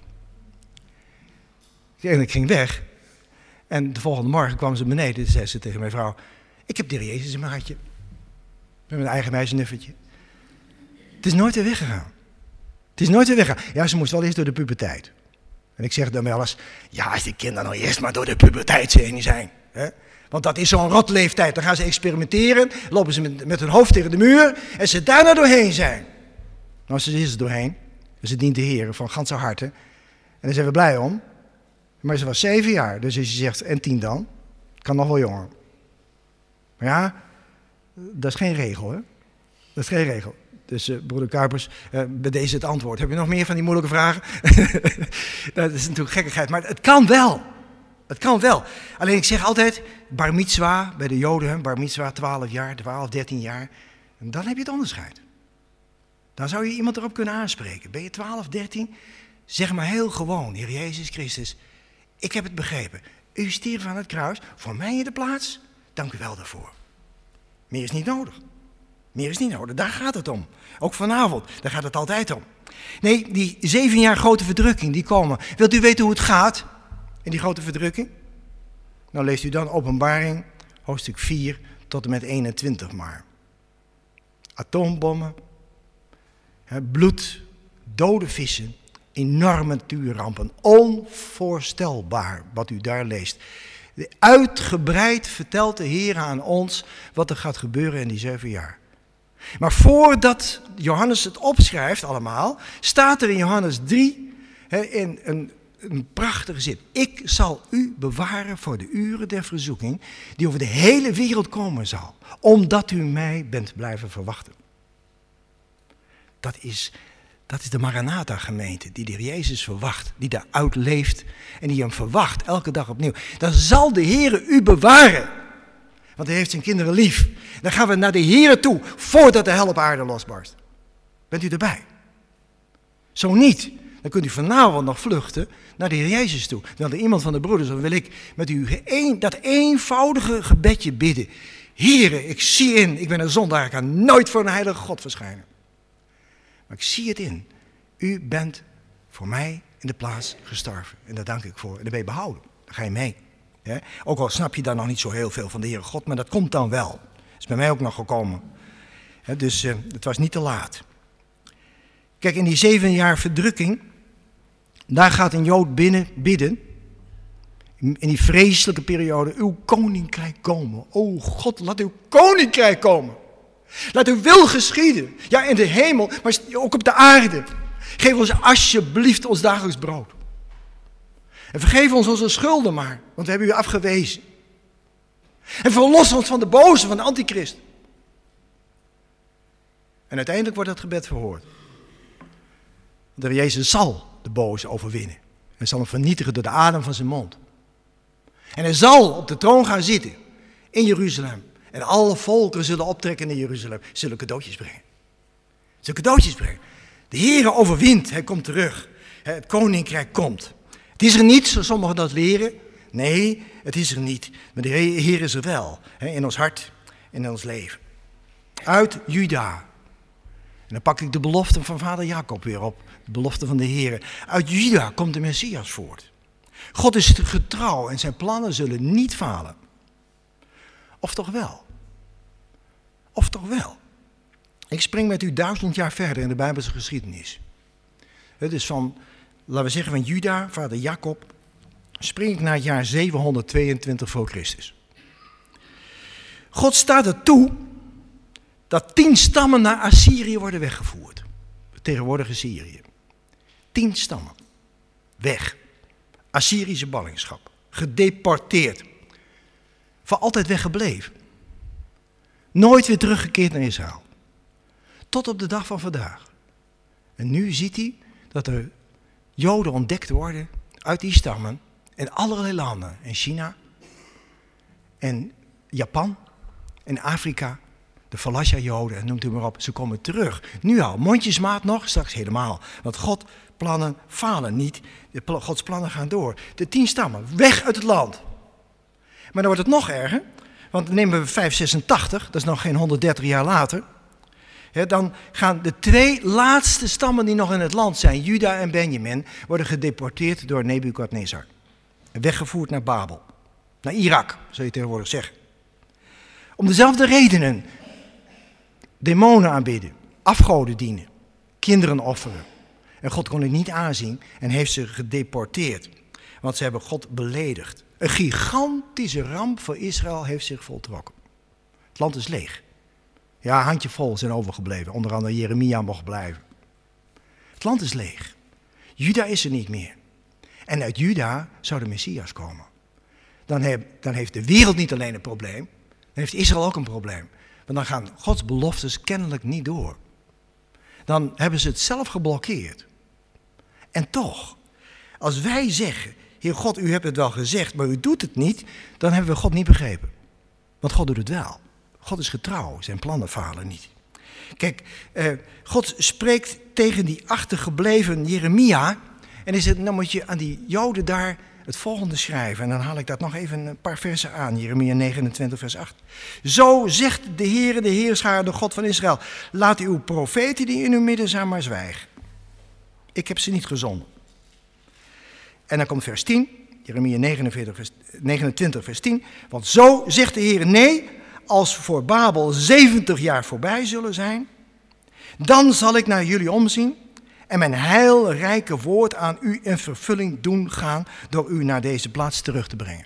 En ik ging weg. En de volgende morgen kwam ze beneden en zei ze tegen mijn vrouw, ik heb de Heer Jezus in mijn hartje. Met mijn eigen meisjennuffertje. Het is nooit weer weggegaan. Het is nooit weer weggegaan. Ja, ze moest wel eerst door de puberteit. En ik zeg dan wel eens, ja, als die kinderen nou eerst maar door de puberteit heen zijn. Hè? Want dat is zo'n rotleeftijd. Dan gaan ze experimenteren, lopen ze met hun hoofd tegen de muur en ze daarna doorheen zijn. Nou, ze is er doorheen. Ze dient de Heer van ganse harte. En daar zijn we blij om. Maar ze was 7 jaar. Dus als je zegt, en 10 dan? Kan nog wel jonger. Maar ja, dat is geen regel, hè. Dat is geen regel. Dus broeder Kuipers, bij deze het antwoord. Heb je nog meer van die moeilijke vragen? Dat is natuurlijk gekkigheid, maar het kan wel. Het kan wel. Alleen ik zeg altijd, bar mitzwa bij de Joden, bar mitzwa 12 jaar, 12, 13 jaar. En dan heb je het onderscheid. Dan zou je iemand erop kunnen aanspreken. Ben je 12, 13? Zeg maar heel gewoon, Heer Jezus Christus, ik heb het begrepen. U stierf aan het kruis, voor mij in de plaats. Dank u wel daarvoor. Meer is niet nodig. Meer is niet nodig, daar gaat het om. Ook vanavond, daar gaat het altijd om. Nee, die 7 jaar grote verdrukking, die komen. Wilt u weten hoe het gaat in die grote verdrukking? Nou leest u dan Openbaring, hoofdstuk 4 tot en met 21 maar. Atoombommen, bloed, dode vissen, enorme natuurrampen. Onvoorstelbaar wat u daar leest. Uitgebreid vertelt de Heer aan ons wat er gaat gebeuren in die 7 jaar. Maar voordat Johannes het opschrijft allemaal, staat er in Johannes 3 in een prachtige zin. Ik zal u bewaren voor de uren der verzoeking die over de hele wereld komen zal, omdat u mij bent blijven verwachten. Dat is de Maranatha-gemeente die de Heer Jezus verwacht, die daar uitleeft en die hem verwacht elke dag opnieuw. Dan zal de Heer u bewaren, want hij heeft zijn kinderen lief. Dan gaan we naar de Heer toe voordat de hel op aarde losbarst. Bent u erbij? Zo niet, dan kunt u vanavond nog vluchten naar de Heer Jezus toe. Dan er iemand van de broeders, dan wil ik met u dat eenvoudige gebedje bidden. Heere, ik zie in, ik ben een zondaar, ik kan nooit voor een heilige God verschijnen. Maar ik zie het in. U bent voor mij in de plaats gestorven. En daar dank ik voor. En daar ben je behouden. Daar ga je mee. Ja? Ook al snap je dan nog niet zo heel veel van de Heere God, maar dat komt dan wel. Dat is bij mij ook nog gekomen. Ja, dus het was niet te laat. Kijk, in die 7 jaar verdrukking, daar gaat een Jood binnen bidden. In die vreselijke periode, uw koninkrijk komen. O God, laat uw koninkrijk komen. Laat uw wil geschieden. Ja, in de hemel, maar ook op de aarde. Geef ons alsjeblieft ons dagelijks brood. En vergeef ons onze schulden maar, want we hebben u afgewezen. En verlos ons van de boze, van de antichrist. En uiteindelijk wordt dat gebed verhoord. De Heer Jezus zal de boze overwinnen. Hij zal hem vernietigen door de adem van zijn mond. En hij zal op de troon gaan zitten in Jeruzalem. En alle volken zullen optrekken in Jeruzalem. Zullen cadeautjes brengen. Zullen cadeautjes brengen. De Heere overwint. Hij komt terug. Het koninkrijk komt. Het is er niet, zoals sommigen dat leren. Nee, het is er niet. Maar de Heer is er wel. In ons hart en in ons leven. Uit Juda. En dan pak ik de belofte van vader Jacob weer op. De belofte van de Heer. Uit Juda komt de Messias voort. God is getrouw en zijn plannen zullen niet falen. Of toch wel? Of toch wel? Ik spring met u 1000 jaar verder in de Bijbelse geschiedenis. Het is van, laten we zeggen, van Juda, vader Jacob, spring ik naar het jaar 722 voor Christus. God staat er toe dat 10 stammen naar Assyrië worden weggevoerd. Het tegenwoordige Syrië. 10 stammen. Weg. Assyrische ballingschap. Gedeporteerd. Voor altijd weggebleven. Nooit weer teruggekeerd naar Israël. Tot op de dag van vandaag. En nu ziet hij dat er Joden ontdekt worden uit die stammen. In allerlei landen. In China. En Japan. En Afrika. De Falasha-Joden, en noemt u maar op. Ze komen terug. Nu al, mondjesmaat nog, straks helemaal. Want Gods plannen falen niet. Gods plannen gaan door. De 10 stammen, weg uit het land. Maar dan wordt het nog erger. Want dan nemen we 586, dat is nog geen 130 jaar later. Dan gaan de 2 laatste stammen die nog in het land zijn, Juda en Benjamin, worden gedeporteerd door Nebukadnezar. En weggevoerd naar Babel. Naar Irak, zou je tegenwoordig zeggen. Om dezelfde redenen. Demonen aanbidden, afgoden dienen, kinderen offeren. En God kon het niet aanzien en heeft ze gedeporteerd. Want ze hebben God beledigd. Een gigantische ramp voor Israël heeft zich voltrokken. Het land is leeg. Ja, handjevol zijn overgebleven. Onder andere Jeremia mocht blijven. Het land is leeg. Juda is er niet meer. En uit Juda zou de Messias komen. Dan heeft de wereld niet alleen een probleem. Dan heeft Israël ook een probleem. Want dan gaan Gods beloftes kennelijk niet door. Dan hebben ze het zelf geblokkeerd. En toch, als wij zeggen, Heer God, u hebt het wel gezegd, maar u doet het niet, dan hebben we God niet begrepen. Want God doet het wel. God is getrouw, zijn plannen falen niet. Kijk, God spreekt tegen die achtergebleven Jeremia. En hij zegt, nou moet je aan die Joden daar het volgende schrijven. En dan haal ik dat nog even een paar versen aan. Jeremia 29 vers 8. Zo zegt de Heere, de Heerschaar, de God van Israël. Laat uw profeten die in uw midden zijn maar zwijgen. Ik heb ze niet gezonden. En dan komt vers 10. Jeremia 29 vers 10. Want zo zegt de Heere, nee, als voor Babel 70 jaar voorbij zullen zijn, dan zal ik naar jullie omzien en mijn heilrijke woord aan u in vervulling doen gaan door u naar deze plaats terug te brengen.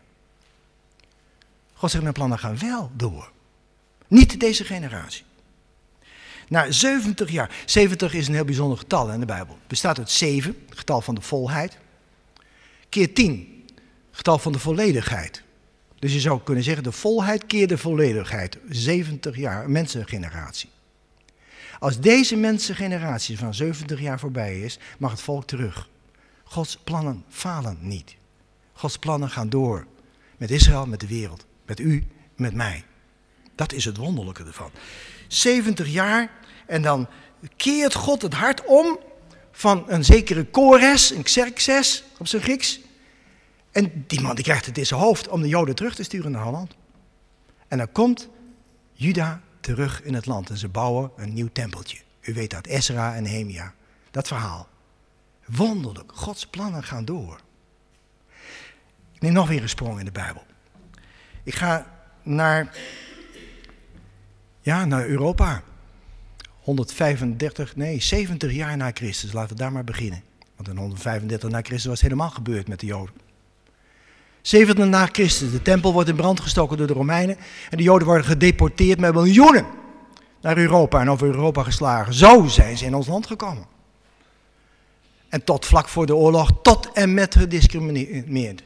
God zegt, mijn plannen gaan wel door. Niet deze generatie. Na 70 jaar. 70 is een heel bijzonder getal in de Bijbel. Het bestaat uit 7, het getal van de volheid. Keer 10, het getal van de volledigheid. Dus je zou kunnen zeggen de volheid keer de volledigheid. 70 jaar, een mensengeneratie. Als deze mensengeneratie van 70 jaar voorbij is, mag het volk terug. Gods plannen falen niet. Gods plannen gaan door. Met Israël, met de wereld. Met u, met mij. Dat is het wonderlijke ervan. 70 jaar en dan keert God het hart om van een zekere Kores, een Xerxes op zijn Grieks. En die man die krijgt het in zijn hoofd om de Joden terug te sturen naar Holland. En dan komt Juda terug in het land en ze bouwen een nieuw tempeltje. U weet dat, Ezra en Nehemia. Dat verhaal. Wonderlijk, Gods plannen gaan door. Ik neem nog weer een sprong in de Bijbel. Ik ga naar Europa. 70 jaar na Christus. Laten we daar maar beginnen. Want in 135 na Christus was het helemaal gebeurd met de Joden. 70 na Christus. De tempel wordt in brand gestoken door de Romeinen. En de Joden worden gedeporteerd met miljoenen naar Europa en over Europa geslagen. Zo zijn ze in ons land gekomen. En tot vlak voor de oorlog, tot en met gediscrimineerd.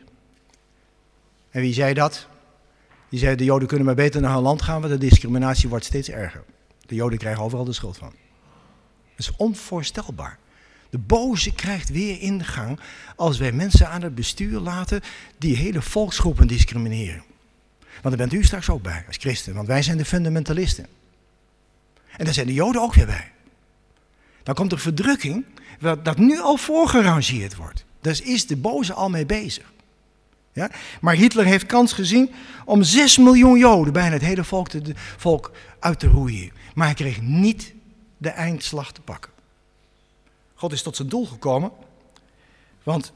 En wie zei dat? Die zei, de Joden kunnen maar beter naar hun land gaan, want de discriminatie wordt steeds erger. De Joden krijgen overal de schuld van. Dat is onvoorstelbaar. De boze krijgt weer ingang als wij mensen aan het bestuur laten die hele volksgroepen discrimineren. Want daar bent u straks ook bij als christen, want wij zijn de fundamentalisten. En daar zijn de Joden ook weer bij. Dan komt er verdrukking dat nu al voorgerangeerd wordt. Daar is de boze al mee bezig. Ja? Maar Hitler heeft kans gezien om 6 miljoen Joden, bijna het hele volk uit te roeien. Maar hij kreeg niet de eindslag te pakken. God is tot zijn doel gekomen, want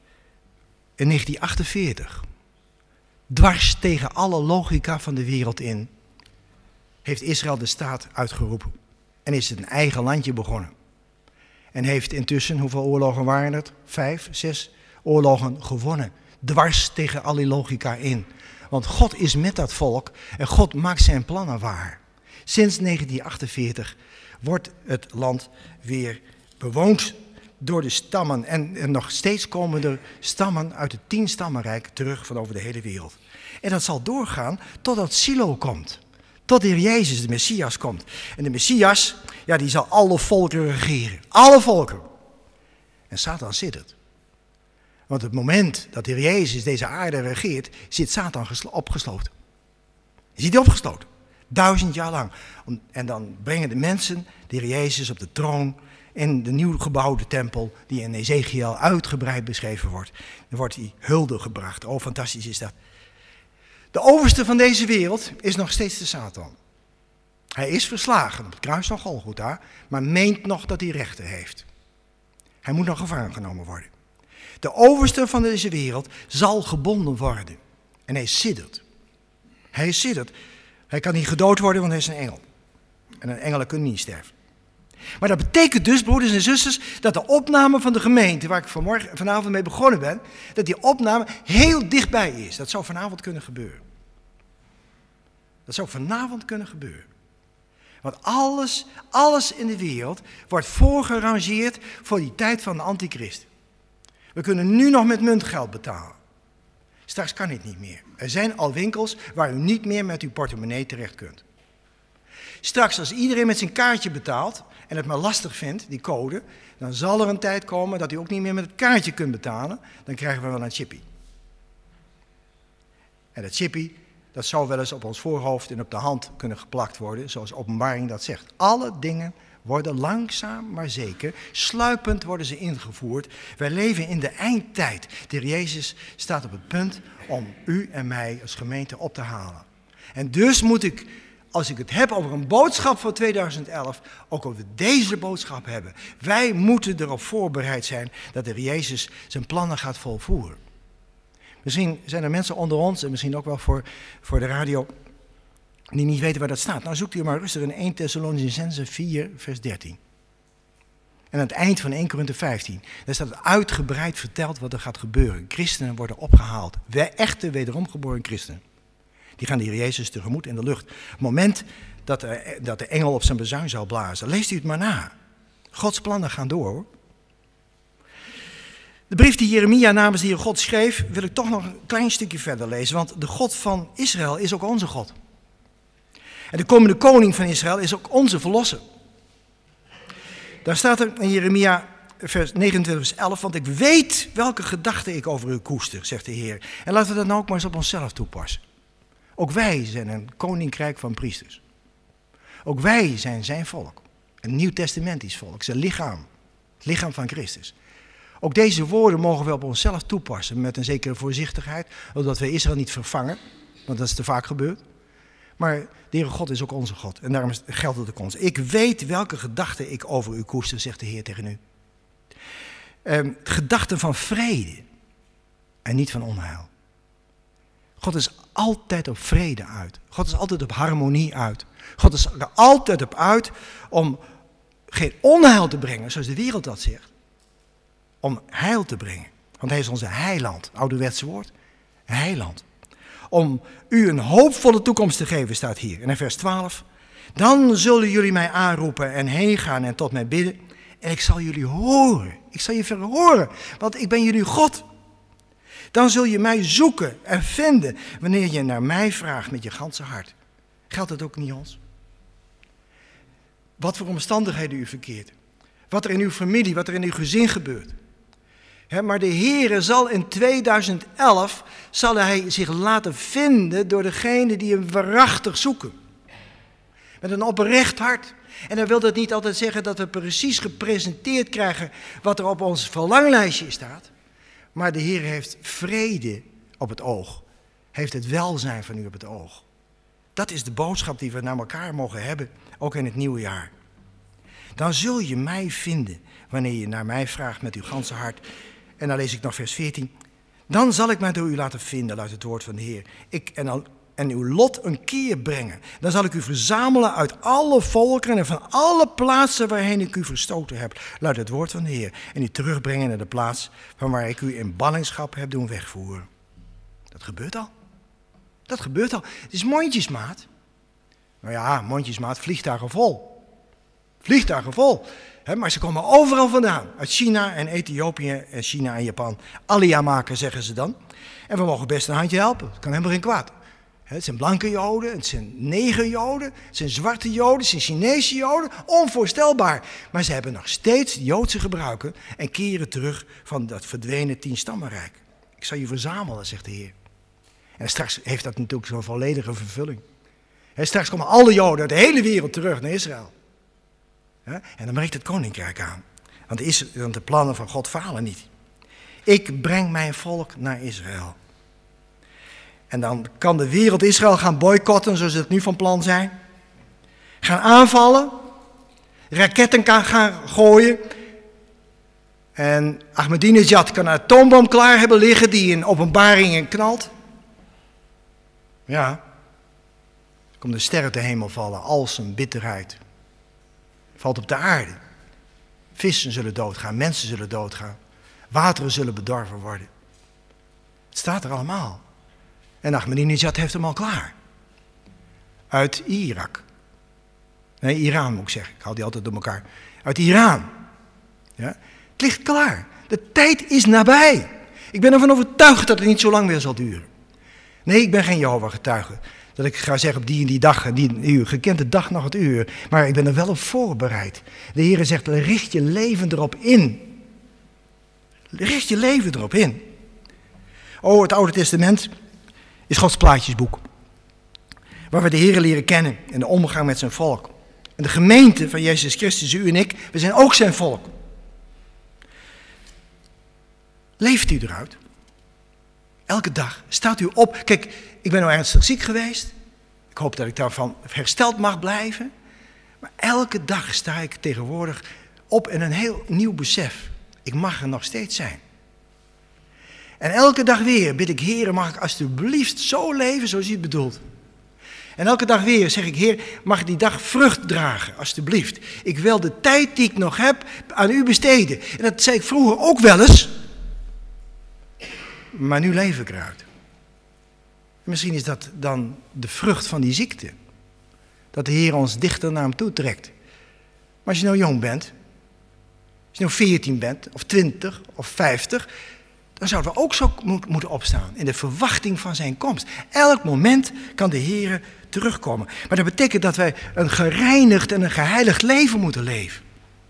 in 1948, dwars tegen alle logica van de wereld in, heeft Israël de staat uitgeroepen en is een eigen landje begonnen. En heeft intussen, hoeveel oorlogen waren het? 5, 6 oorlogen gewonnen. Dwars tegen alle logica in. Want God is met dat volk en God maakt zijn plannen waar. Sinds 1948 wordt het land weer bewoond door de stammen. En nog steeds komen er stammen uit het 10-stammenrijk terug van over de hele wereld. En dat zal doorgaan totdat Silo komt. Tot de Heer Jezus, de Messias, komt. En de Messias, ja, die zal alle volken regeren. Alle volken. En Satan zittert. Want het moment dat de Heer Jezus deze aarde regeert, zit Satan opgesloten. Zit hij opgesloten. 1000 jaar lang. En dan brengen de mensen de Heer Jezus op de troon in de nieuw gebouwde tempel, die in Ezekiel uitgebreid beschreven wordt. Dan wordt die hulde gebracht. Oh, fantastisch is dat. De overste van deze wereld is nog steeds de Satan. Hij is verslagen op het kruis van Golgotha, maar meent nog dat hij rechten heeft. Hij moet nog gevangen genomen worden. De overste van deze wereld zal gebonden worden. En hij siddert. Hij siddert. Hij kan niet gedood worden, want hij is een engel. En een engelen kunnen niet sterven. Maar dat betekent dus, broeders en zusters, dat de opname van de gemeente, waar ik vanavond mee begonnen ben, dat die opname heel dichtbij is. Dat zou vanavond kunnen gebeuren. Dat zou vanavond kunnen gebeuren. Want alles in de wereld wordt voorgerangeerd voor die tijd van de antichrist. We kunnen nu nog met muntgeld betalen. Straks kan het niet meer. Er zijn al winkels waar u niet meer met uw portemonnee terecht kunt. Straks als iedereen met zijn kaartje betaalt en het maar lastig vindt, die code, dan zal er een tijd komen dat u ook niet meer met het kaartje kunt betalen. Dan krijgen we wel een chippy. En dat chippy, dat zou wel eens op ons voorhoofd en op de hand kunnen geplakt worden, zoals Openbaring dat zegt. Alle dingen worden langzaam maar zeker, sluipend worden ze ingevoerd. Wij leven in de eindtijd. De Heer Jezus staat op het punt om u en mij als gemeente op te halen. En dus moet ik, als ik het heb over een boodschap van 2011, ook over deze boodschap hebben. Wij moeten erop voorbereid zijn dat de Heer Jezus zijn plannen gaat volvoeren. Misschien zijn er mensen onder ons, en misschien ook wel voor de radio, die niet weten waar dat staat. Nou, zoekt u maar rustig in 1 Thessalonicenzen 4, vers 13. En aan het eind van 1 Korinthe 15, daar staat het uitgebreid verteld wat er gaat gebeuren. Christenen worden opgehaald. Echte wederomgeboren christenen. Die gaan de Heer Jezus tegemoet in de lucht. Het moment dat de engel op zijn bazuin zal blazen. Leest u het maar na. Gods plannen gaan door, hoor. De brief die Jeremia namens de Heer God schreef, wil ik toch nog een klein stukje verder lezen. Want de God van Israël is ook onze God. En de komende koning van Israël is ook onze verlosser. Daar staat er in Jeremia vers 29 vers 11. Want ik weet welke gedachten ik over u koester, zegt de Heer. En laten we dat nou ook maar eens op onszelf toepassen. Ook wij zijn een koninkrijk van priesters. Ook wij zijn zijn volk. Een nieuwtestamentisch volk, zijn lichaam. Het lichaam van Christus. Ook deze woorden mogen we op onszelf toepassen met een zekere voorzichtigheid. Zodat we Israël niet vervangen, want dat is te vaak gebeurd. Maar de Heere God is ook onze God. En daarom geldt het ook ons. Ik weet welke gedachten ik over u koester, zegt de Heer tegen u. Gedachten van vrede en niet van onheil. God is altijd op vrede uit. God is altijd op harmonie uit. God is er altijd op uit om geen onheil te brengen, zoals de wereld dat zegt. Om heil te brengen. Want hij is onze heiland. Ouderwetse woord. Heiland. Om u een hoopvolle toekomst te geven, staat hier. En in vers 12. Dan zullen jullie mij aanroepen en heen gaan en tot mij bidden. En ik zal jullie horen. Ik zal je verhoren. Want ik ben jullie God. Dan zul je mij zoeken en vinden wanneer je naar mij vraagt met je ganse hart. Geldt dat ook niet ons? Wat voor omstandigheden u verkeert. Wat er in uw familie, wat er in uw gezin gebeurt. Maar de Heere zal in 2011 zal hij zich laten vinden door degenen die hem waarachtig zoeken. Met een oprecht hart. En dan wil dat niet altijd zeggen dat we precies gepresenteerd krijgen wat er op ons verlanglijstje staat. Maar de Heer heeft vrede op het oog. Heeft het welzijn van u op het oog. Dat is de boodschap die we naar elkaar mogen hebben, ook in het nieuwe jaar. Dan zul je mij vinden wanneer je naar mij vraagt met uw ganse hart. En dan lees ik nog vers 14. Dan zal ik mij door u laten vinden uit het woord van de Heer. En uw lot een keer brengen. Dan zal ik u verzamelen uit alle volkeren en van alle plaatsen waarheen ik u verstoten heb. Luidt het woord van de Heer. En u terugbrengen naar de plaats van waar ik u in ballingschap heb doen wegvoeren. Dat gebeurt al. Dat gebeurt al. Het is mondjesmaat. Nou ja, mondjesmaat, vliegtuigen vol. Vliegtuigen vol. Maar ze komen overal vandaan. Uit China en Ethiopië en China en Japan. Alia maken, zeggen ze dan. En we mogen best een handje helpen. Dat kan helemaal geen kwaad. Het zijn blanke Joden, het zijn negerjoden, het zijn zwarte Joden, het zijn Chinese Joden. Onvoorstelbaar. Maar ze hebben nog steeds Joodse gebruiken en keren terug van dat verdwenen 10-stammenrijk. Ik zal je verzamelen, zegt de Heer. En straks heeft dat natuurlijk zo'n volledige vervulling. Straks komen alle Joden uit de hele wereld terug naar Israël. En dan breekt het koninkrijk aan. Want de plannen van God falen niet. Ik breng mijn volk naar Israël. En dan kan de wereld Israël gaan boycotten, zoals ze het nu van plan zijn. Gaan aanvallen. Raketten gaan gooien. En Ahmadinejad kan een atoombom klaar hebben liggen die in Openbaringen knalt. Ja. Dan komt de ster uit de hemel vallen als een bitterheid. Valt op de aarde. Vissen zullen doodgaan, mensen zullen doodgaan. Wateren zullen bedorven worden. Het staat er allemaal. En Ahmadinejad heeft hem al klaar. Uit Irak. Nee, Iran moet ik zeggen. Ik hou die altijd door elkaar. Uit Iran. Ja? Het ligt klaar. De tijd is nabij. Ik ben ervan overtuigd dat het niet zo lang meer zal duren. Nee, ik ben geen Jehovah-getuige. Dat ik ga zeggen op die en die dag en die uur. Gekend de dag nog het uur. Maar ik ben er wel op voorbereid. De Heer zegt, richt je leven erop in. Richt je leven erop in. Oh, het Oude Testament is Gods plaatjesboek. Waar we de Heer leren kennen in de omgang met zijn volk. En de gemeente van Jezus Christus, u en ik, we zijn ook zijn volk. Leeft u eruit? Elke dag staat u op. Kijk, ik ben nou ernstig ziek geweest. Ik hoop dat ik daarvan hersteld mag blijven. Maar elke dag sta ik tegenwoordig op in een heel nieuw besef. Ik mag er nog steeds zijn. En elke dag weer bid ik, Heer, mag ik alsjeblieft zo leven zoals u het bedoelt. En elke dag weer zeg ik, Heer, mag ik die dag vrucht dragen, alsjeblieft. Ik wil de tijd die ik nog heb aan u besteden. En dat zei ik vroeger ook wel eens. Maar nu leef ik eruit. Misschien is dat dan de vrucht van die ziekte. Dat de Heer ons dichter naar hem toe trekt. Maar als je nou jong bent, als je nou 14 bent, of 20, of 50... dan zouden we ook zo moeten opstaan in de verwachting van zijn komst. Elk moment kan de Heer terugkomen. Maar dat betekent dat wij een gereinigd en een geheiligd leven moeten leven.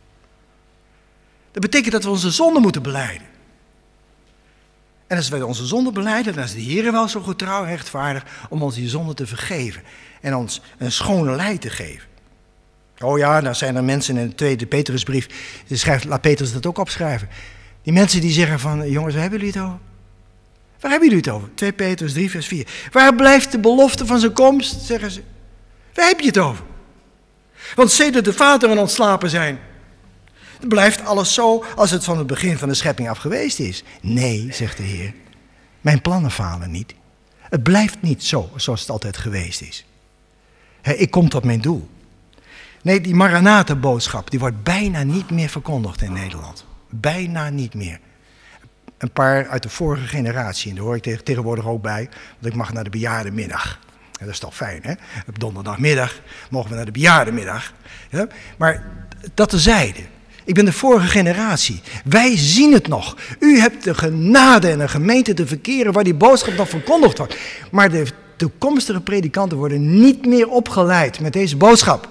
Dat betekent dat we onze zonde moeten belijden. En als wij onze zonde belijden, dan is de Heer wel zo getrouw en rechtvaardig om ons die zonde te vergeven. En ons een schone lei te geven. Oh ja, dan zijn er mensen in de tweede Petrusbrief, laat Petrus dat ook opschrijven. Die mensen die zeggen van, jongens, waar hebben jullie het over? Waar hebben jullie het over? 2 Petrus 3 vers 4. Waar blijft de belofte van zijn komst, zeggen ze. Waar heb je het over? Want sedert de vaderen ontslapen zijn, blijft alles zo als het van het begin van de schepping af geweest is. Nee, zegt de Heer, mijn plannen falen niet. Het blijft niet zo zoals het altijd geweest is. Ik kom tot mijn doel. Nee, die Maranatha-boodschap, die wordt bijna niet meer verkondigd in Nederland. Bijna niet meer. Een paar uit de vorige generatie, en daar hoor ik tegenwoordig ook bij, want ik mag naar de bejaardenmiddag. Ja, dat is toch fijn, hè? Op donderdagmiddag mogen we naar de bejaardenmiddag. Ja? Maar dat terzijde. Ik ben de vorige generatie. Wij zien het nog. U hebt de genade en een gemeente te verkeren waar die boodschap nog verkondigd wordt. Maar de toekomstige predikanten worden niet meer opgeleid met deze boodschap.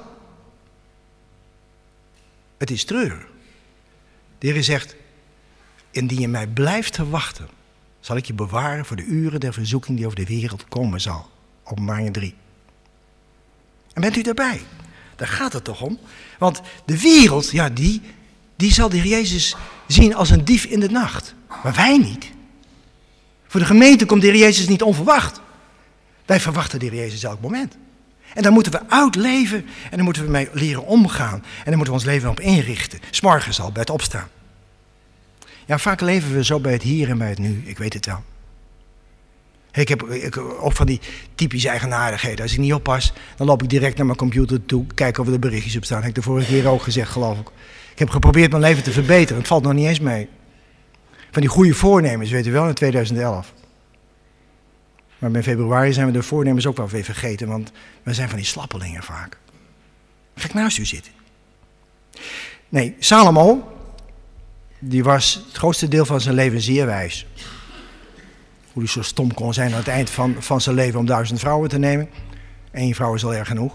Het is treurig. De Heer zegt, indien je mij blijft te wachten, zal ik je bewaren voor de uren der verzoeking die over de wereld komen zal. Openbaring 3. En bent u daarbij? Daar gaat het toch om? Want de wereld, ja, die zal de Heer Jezus zien als een dief in de nacht. Maar wij niet. Voor de gemeente komt de Heer Jezus niet onverwacht. Wij verwachten de Heer Jezus elk moment. En daar moeten we uitleven en daar moeten we mee leren omgaan. En daar moeten we ons leven op inrichten. 's Morgens al, bij het opstaan. Ja, vaak leven we zo bij het hier en bij het nu. Ik weet het wel. Ik heb ook van die typische eigenaardigheden. Als ik niet oppas, dan loop ik direct naar mijn computer toe. Kijken of er berichtjes op staan. Dat heb ik de vorige keer ook gezegd, geloof ik. Ik heb geprobeerd mijn leven te verbeteren. Het valt nog niet eens mee. Van die goede voornemens, weet u wel, in 2011. Maar in februari zijn we de voornemens ook wel weer vergeten. Want we zijn van die slappelingen vaak. Ga ik naast u zitten? Nee, Salomo, die was het grootste deel van zijn leven zeer wijs. Hoe hij zo stom kon zijn aan het eind van zijn leven om 1000 vrouwen te nemen. 1 vrouw is al erg genoeg.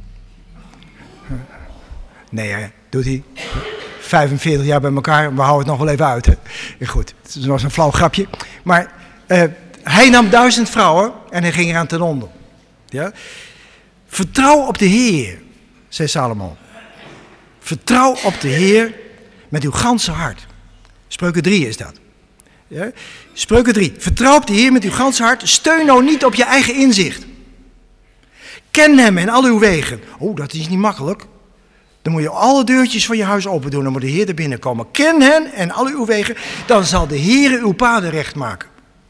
Nee, doet hij. 45 jaar bij elkaar, we houden het nog wel even uit. Hè? Goed, het was een flauw grapje. Maar hij nam 1000 vrouwen en hij ging eraan ten onder. Ja? Vertrouw op de Heer, zei Salomo. Vertrouw op de Heer met uw ganse hart. Spreuken 3 is dat. Ja? Spreuken 3. Vertrouw op de Heer met uw ganse hart. Steun nou niet op je eigen inzicht. Ken hem in al uw wegen. Oh, dat is niet makkelijk. Dan moet je alle deurtjes van je huis open doen. Dan moet de Heer er binnenkomen. Ken hen en al uw wegen. Dan zal de Heer uw paden recht maken.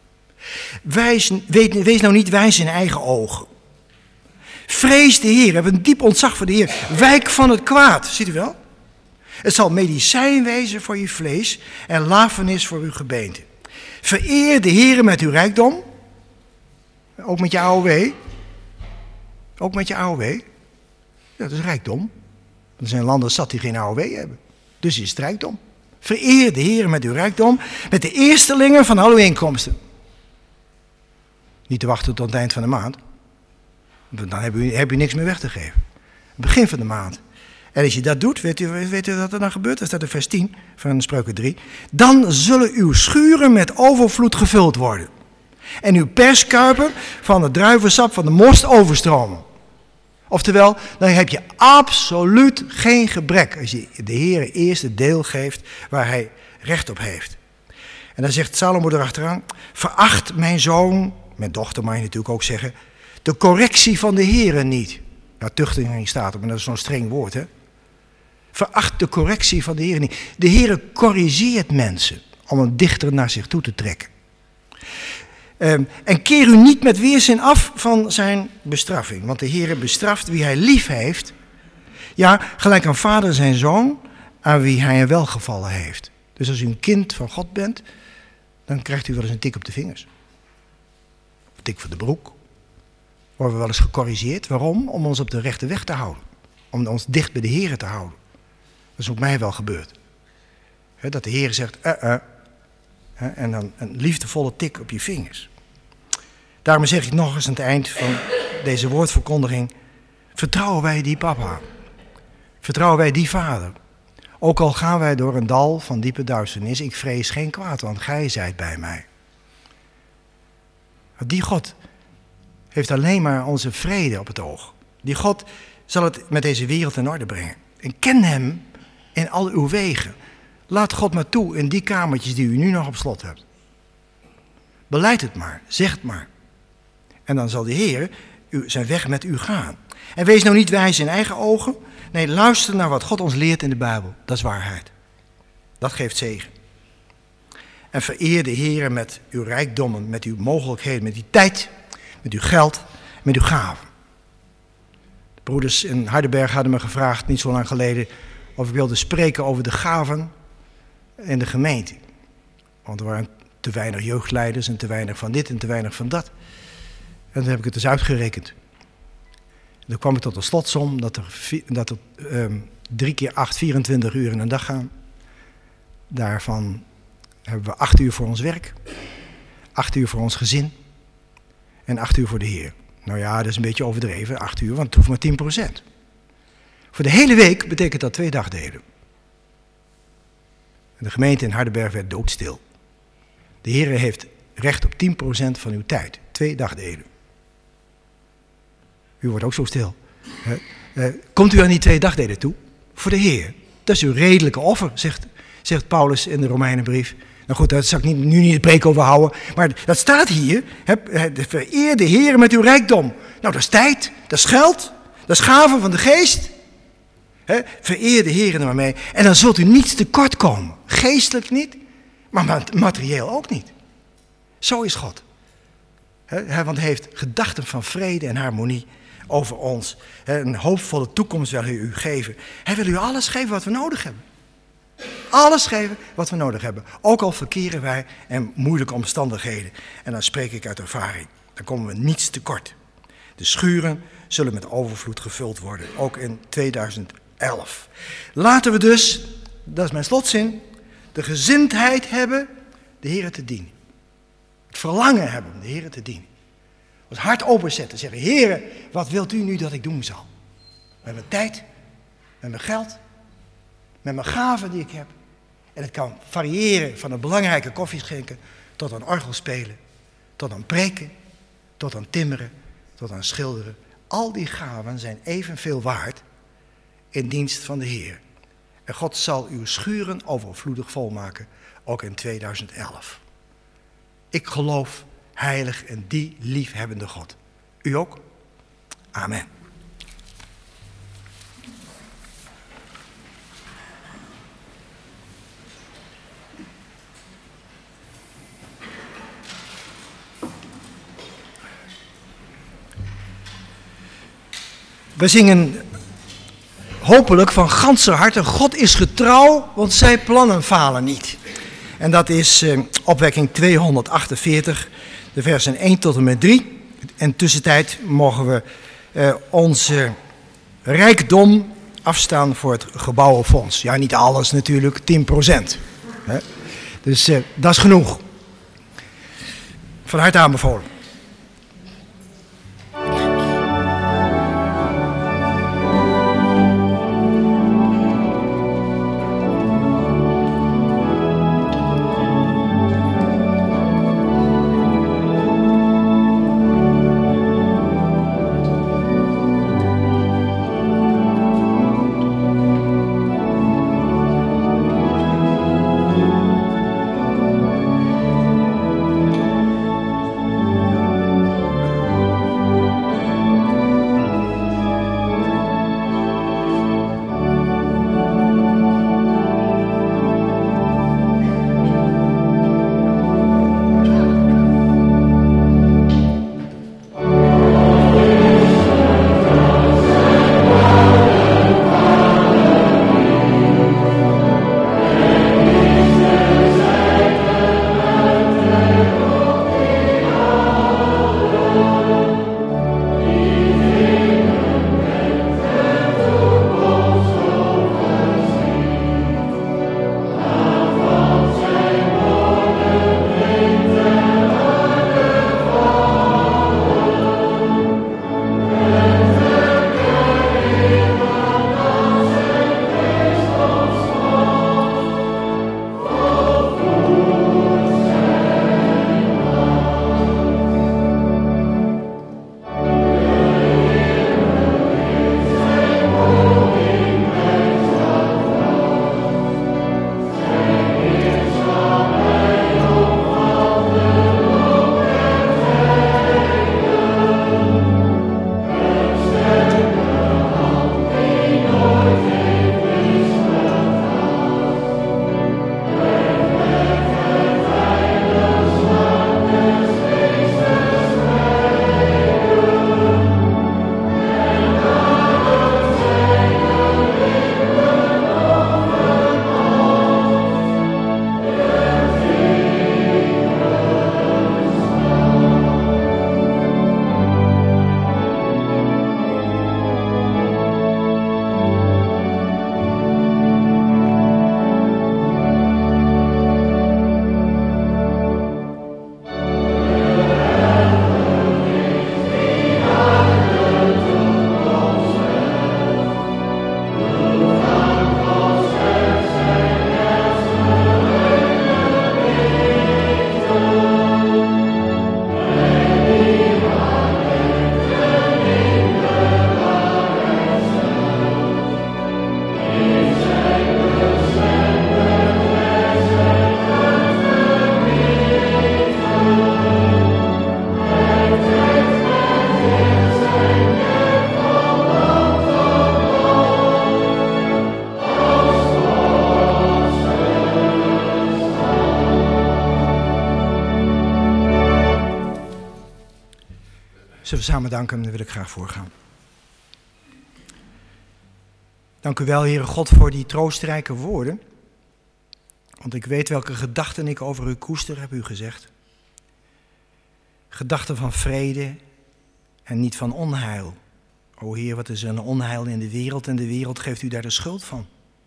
Wees nou niet wijs in eigen ogen. Vrees de Heer. Heb een diep ontzag voor de Heer. Wijk van het kwaad. Ziet u wel? Het zal medicijn wezen voor je vlees en lafenis voor uw gebeente. Vereer de Heer met uw rijkdom. Ook met je AOW. Ook met je AOW. Ja, dat is rijkdom. Er zijn landen zat die geen AOW hebben. Dus is het rijkdom. Vereer de Heer met uw rijkdom. Met de eerstelingen van al uw inkomsten. Niet te wachten tot het eind van de maand. Dan heb u niks meer weg te geven. Begin van de maand. En als je dat doet, weet u wat er dan gebeurt? Dat staat in vers 10 van Spreuken 3. Dan zullen uw schuren met overvloed gevuld worden. En uw perskuipen van het druivensap van de most overstromen. Oftewel, dan heb je absoluut geen gebrek als je de Heer eerst het deel geeft waar hij recht op heeft. En dan zegt Salomo erachteraan, veracht mijn zoon, mijn dochter mag je natuurlijk ook zeggen, de correctie van de Heer niet. Nou, tuchtiging staat er, maar dat is zo'n streng woord, hè. Veracht de correctie van de Heer niet. De Heer corrigeert mensen om hem dichter naar zich toe te trekken. En keer u niet met weerzin af van zijn bestraffing. Want de Heer bestraft wie hij lief heeft. Ja, gelijk een vader zijn zoon aan wie hij een welgevallen heeft. Dus als u een kind van God bent, dan krijgt u wel eens een tik op de vingers. Een tik voor de broek. Worden we wel eens gecorrigeerd. Waarom? Om ons op de rechte weg te houden. Om ons dicht bij de Heer te houden. Dat is ook mij wel gebeurd. Dat de Heer zegt, en dan een liefdevolle tik op je vingers. Daarom zeg ik nog eens aan het eind van deze woordverkondiging, vertrouwen wij die papa. Vertrouwen wij die vader. Ook al gaan wij door een dal van diepe duisternis, ik vrees geen kwaad, want gij zijt bij mij. Die God heeft alleen maar onze vrede op het oog. Die God zal het met deze wereld in orde brengen. En ken hem in al uw wegen. Laat God maar toe in die kamertjes die u nu nog op slot hebt. Beleid het maar, zeg het maar. En dan zal de Heer zijn weg met u gaan. En wees nou niet wijs in eigen ogen. Nee, luister naar wat God ons leert in de Bijbel. Dat is waarheid. Dat geeft zegen. En vereer de Heer met uw rijkdommen, met uw mogelijkheden, met uw tijd, met uw geld, met uw gaven. De broeders in Hardenberg hadden me gevraagd, niet zo lang geleden, of ik wilde spreken over de gaven in de gemeente. Want er waren te weinig jeugdleiders en te weinig van dit en te weinig van dat. En toen heb ik het dus uitgerekend. En dan kwam ik tot de slotsom dat er 3 keer 8, 24 uur in een dag gaan. Daarvan hebben we 8 uur voor ons werk, 8 uur voor ons gezin en 8 uur voor de Heer. Nou ja, dat is een beetje overdreven, 8 uur, want het hoeft maar 10%. Voor de hele week betekent dat 2 dagdelen. De gemeente in Hardenberg werd doodstil. De Heer heeft recht op 10% van uw tijd, 2 dagdelen. U wordt ook zo stil. Komt u aan die 2 dagdelen toe? Voor de Heer. Dat is uw redelijke offer, zegt Paulus in de Romeinenbrief. Nou goed, daar zal ik nu niet het preek over houden. Maar dat staat hier. Vereer de Heer met uw rijkdom. Nou, dat is tijd, dat is geld, dat is gaven van de geest. Vereer de Heer er maar mee. En dan zult u niets tekort komen. Geestelijk niet, maar materieel ook niet. Zo is God. Want hij heeft gedachten van vrede en harmonie over ons. Een hoopvolle toekomst wil hij u geven. Hij wil u alles geven wat we nodig hebben. Alles geven wat we nodig hebben. Ook al verkeren wij in moeilijke omstandigheden. En dan spreek ik uit ervaring. Dan komen we niets tekort. De schuren zullen met overvloed gevuld worden. Ook in 2011. Laten we dus, dat is mijn slotzin, de gezindheid hebben de Heer te dienen. Het verlangen hebben om de Heer te dienen. Het hart openzetten. Zeggen, Heer, wat wilt u nu dat ik doen zal? Met mijn tijd, met mijn geld, met mijn gaven die ik heb. En het kan variëren van een belangrijke koffie schenken tot een orgel spelen, tot een preken, tot een timmeren, tot aan schilderen. Al die gaven zijn evenveel waard in dienst van de Heer. En God zal uw schuren overvloedig volmaken, ook in 2011. Ik geloof heilig in die liefhebbende God. U ook? Amen. We zingen hopelijk van ganser harte, God is getrouw, want zijn plannen falen niet. En dat is opwekking 248, de versen 1 tot en met 3. En tussentijd mogen we onze rijkdom afstaan voor het gebouwenfonds. Ja, niet alles natuurlijk, 10%. Dus dat is genoeg. Van harte aanbevolen. Zullen we samen danken, daar wil ik graag voorgaan. Dank u wel, Heere God, voor die troostrijke woorden. Want ik weet welke gedachten ik over u koester, heb u gezegd. Gedachten van vrede en niet van onheil. O Heer, wat is er een onheil in de wereld en de wereld geeft u daar de schuld van.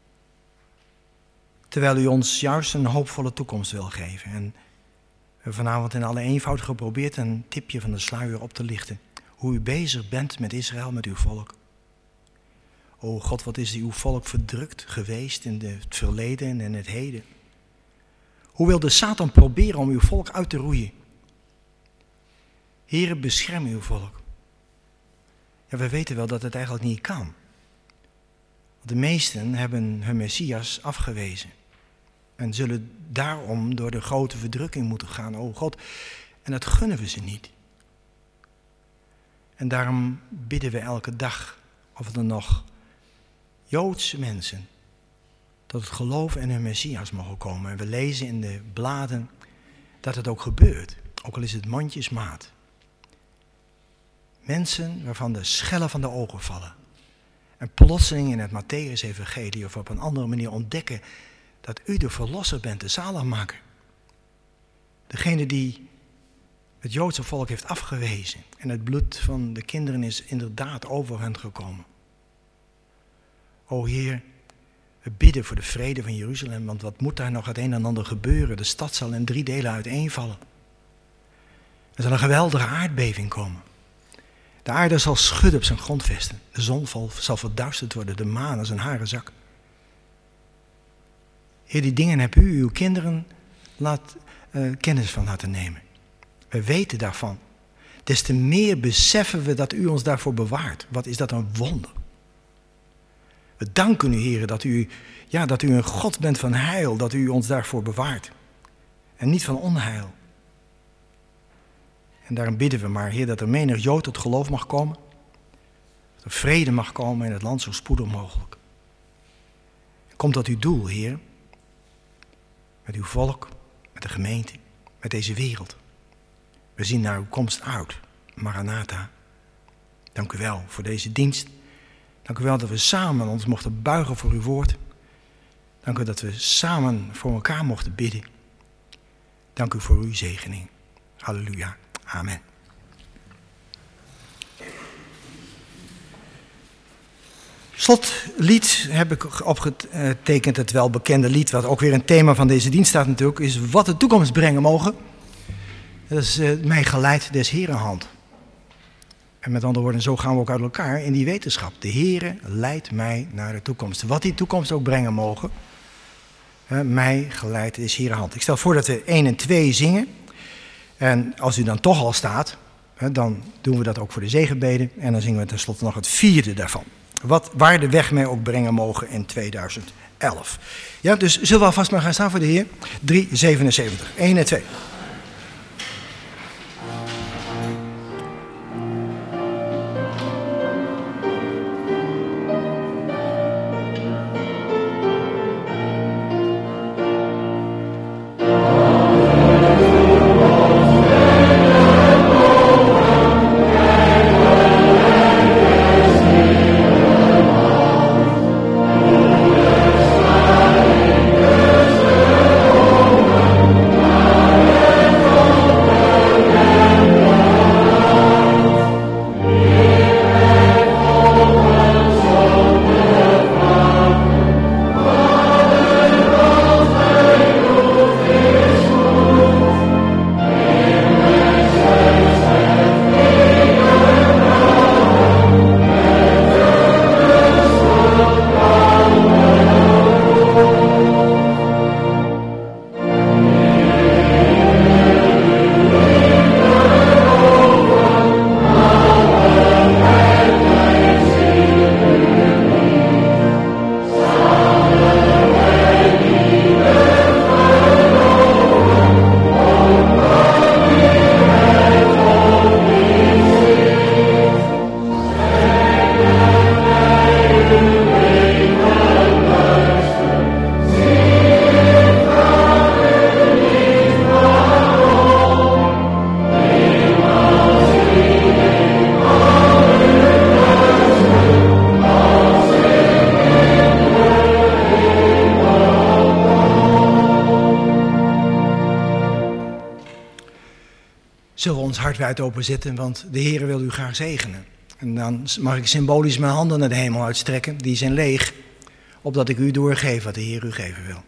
Terwijl u ons juist een hoopvolle toekomst wil geven. En we hebben vanavond in alle eenvoud geprobeerd een tipje van de sluier op te lichten. Hoe u bezig bent met Israël, met uw volk. O God, wat is uw volk verdrukt geweest in het verleden en in het heden. Hoe wil de Satan proberen om uw volk uit te roeien? Heere, bescherm uw volk. Ja, we weten wel dat het eigenlijk niet kan. De meesten hebben hun Messias afgewezen. En zullen daarom door de grote verdrukking moeten gaan, o God. En dat gunnen we ze niet. En daarom bidden we elke dag of er nog Joodse mensen tot het geloof in hun Messias mogen komen. En we lezen in de bladen dat het ook gebeurt. Ook al is het mondjesmaat. Mensen waarvan de schellen van de ogen vallen. En plotseling in het Mattheüs-evangelie of op een andere manier ontdekken dat u de verlosser bent, de zaligmaker. Degene die het Joodse volk heeft afgewezen. En het bloed van de kinderen is inderdaad over hen gekomen. O Heer, we bidden voor de vrede van Jeruzalem, want wat moet daar nog het een en ander gebeuren? De stad zal in 3 delen uiteenvallen. Er zal een geweldige aardbeving komen. De aarde zal schudden op zijn grondvesten. De zon zal verduisterd worden, de maan als een haren zak. Heer, die dingen hebt u uw kinderen kennis van laten nemen. We weten daarvan. Des te meer beseffen we dat u ons daarvoor bewaart. Wat is dat een wonder. We danken u, Heer, dat u een God bent van heil, dat u ons daarvoor bewaart. En niet van onheil. En daarom bidden we maar, Heer, dat er menig Jood tot geloof mag komen. Dat er vrede mag komen in het land zo spoedig mogelijk. Komt tot uw doel, Heer. Met uw volk, met de gemeente, met deze wereld. We zien naar uw komst uit. Maranatha. Dank u wel voor deze dienst. Dank u wel dat we samen ons mochten buigen voor uw woord. Dank u dat we samen voor elkaar mochten bidden. Dank u voor uw zegening. Halleluja. Amen. Slotlied heb ik opgetekend, het welbekende lied, wat ook weer een thema van deze dienst staat natuurlijk, is wat de toekomst brengen mogen. Dat is mij geleid des Heeren hand. En met andere woorden, zo gaan we ook uit elkaar in die wetenschap. De Heere leidt mij naar de toekomst. Wat die toekomst ook brengen mogen. Mij geleid is Heere hand. Ik stel voor dat we 1 en 2 zingen. En als u dan toch al staat, dan doen we dat ook voor de zegenbeden. En dan zingen we tenslotte nog het 4e daarvan. Waar de weg mij ook brengen mogen in 2011. Ja, dus zullen we alvast maar gaan staan voor de Heer. 377. 1 en 2. Amen. zullen we ons hart wijd openzetten, want de Heer wil u graag zegenen. En dan mag ik symbolisch mijn handen naar de hemel uitstrekken. Die zijn leeg, opdat ik u doorgeef wat de Heer u geven wil.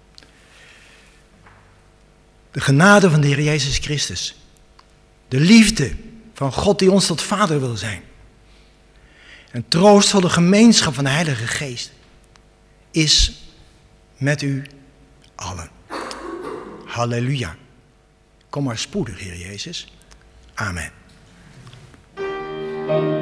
De genade van de Heer Jezus Christus. De liefde van God die ons tot Vader wil zijn. En troostvolle gemeenschap van de Heilige Geest is met u allen. Halleluja. Kom maar spoedig, Heer Jezus. Amen.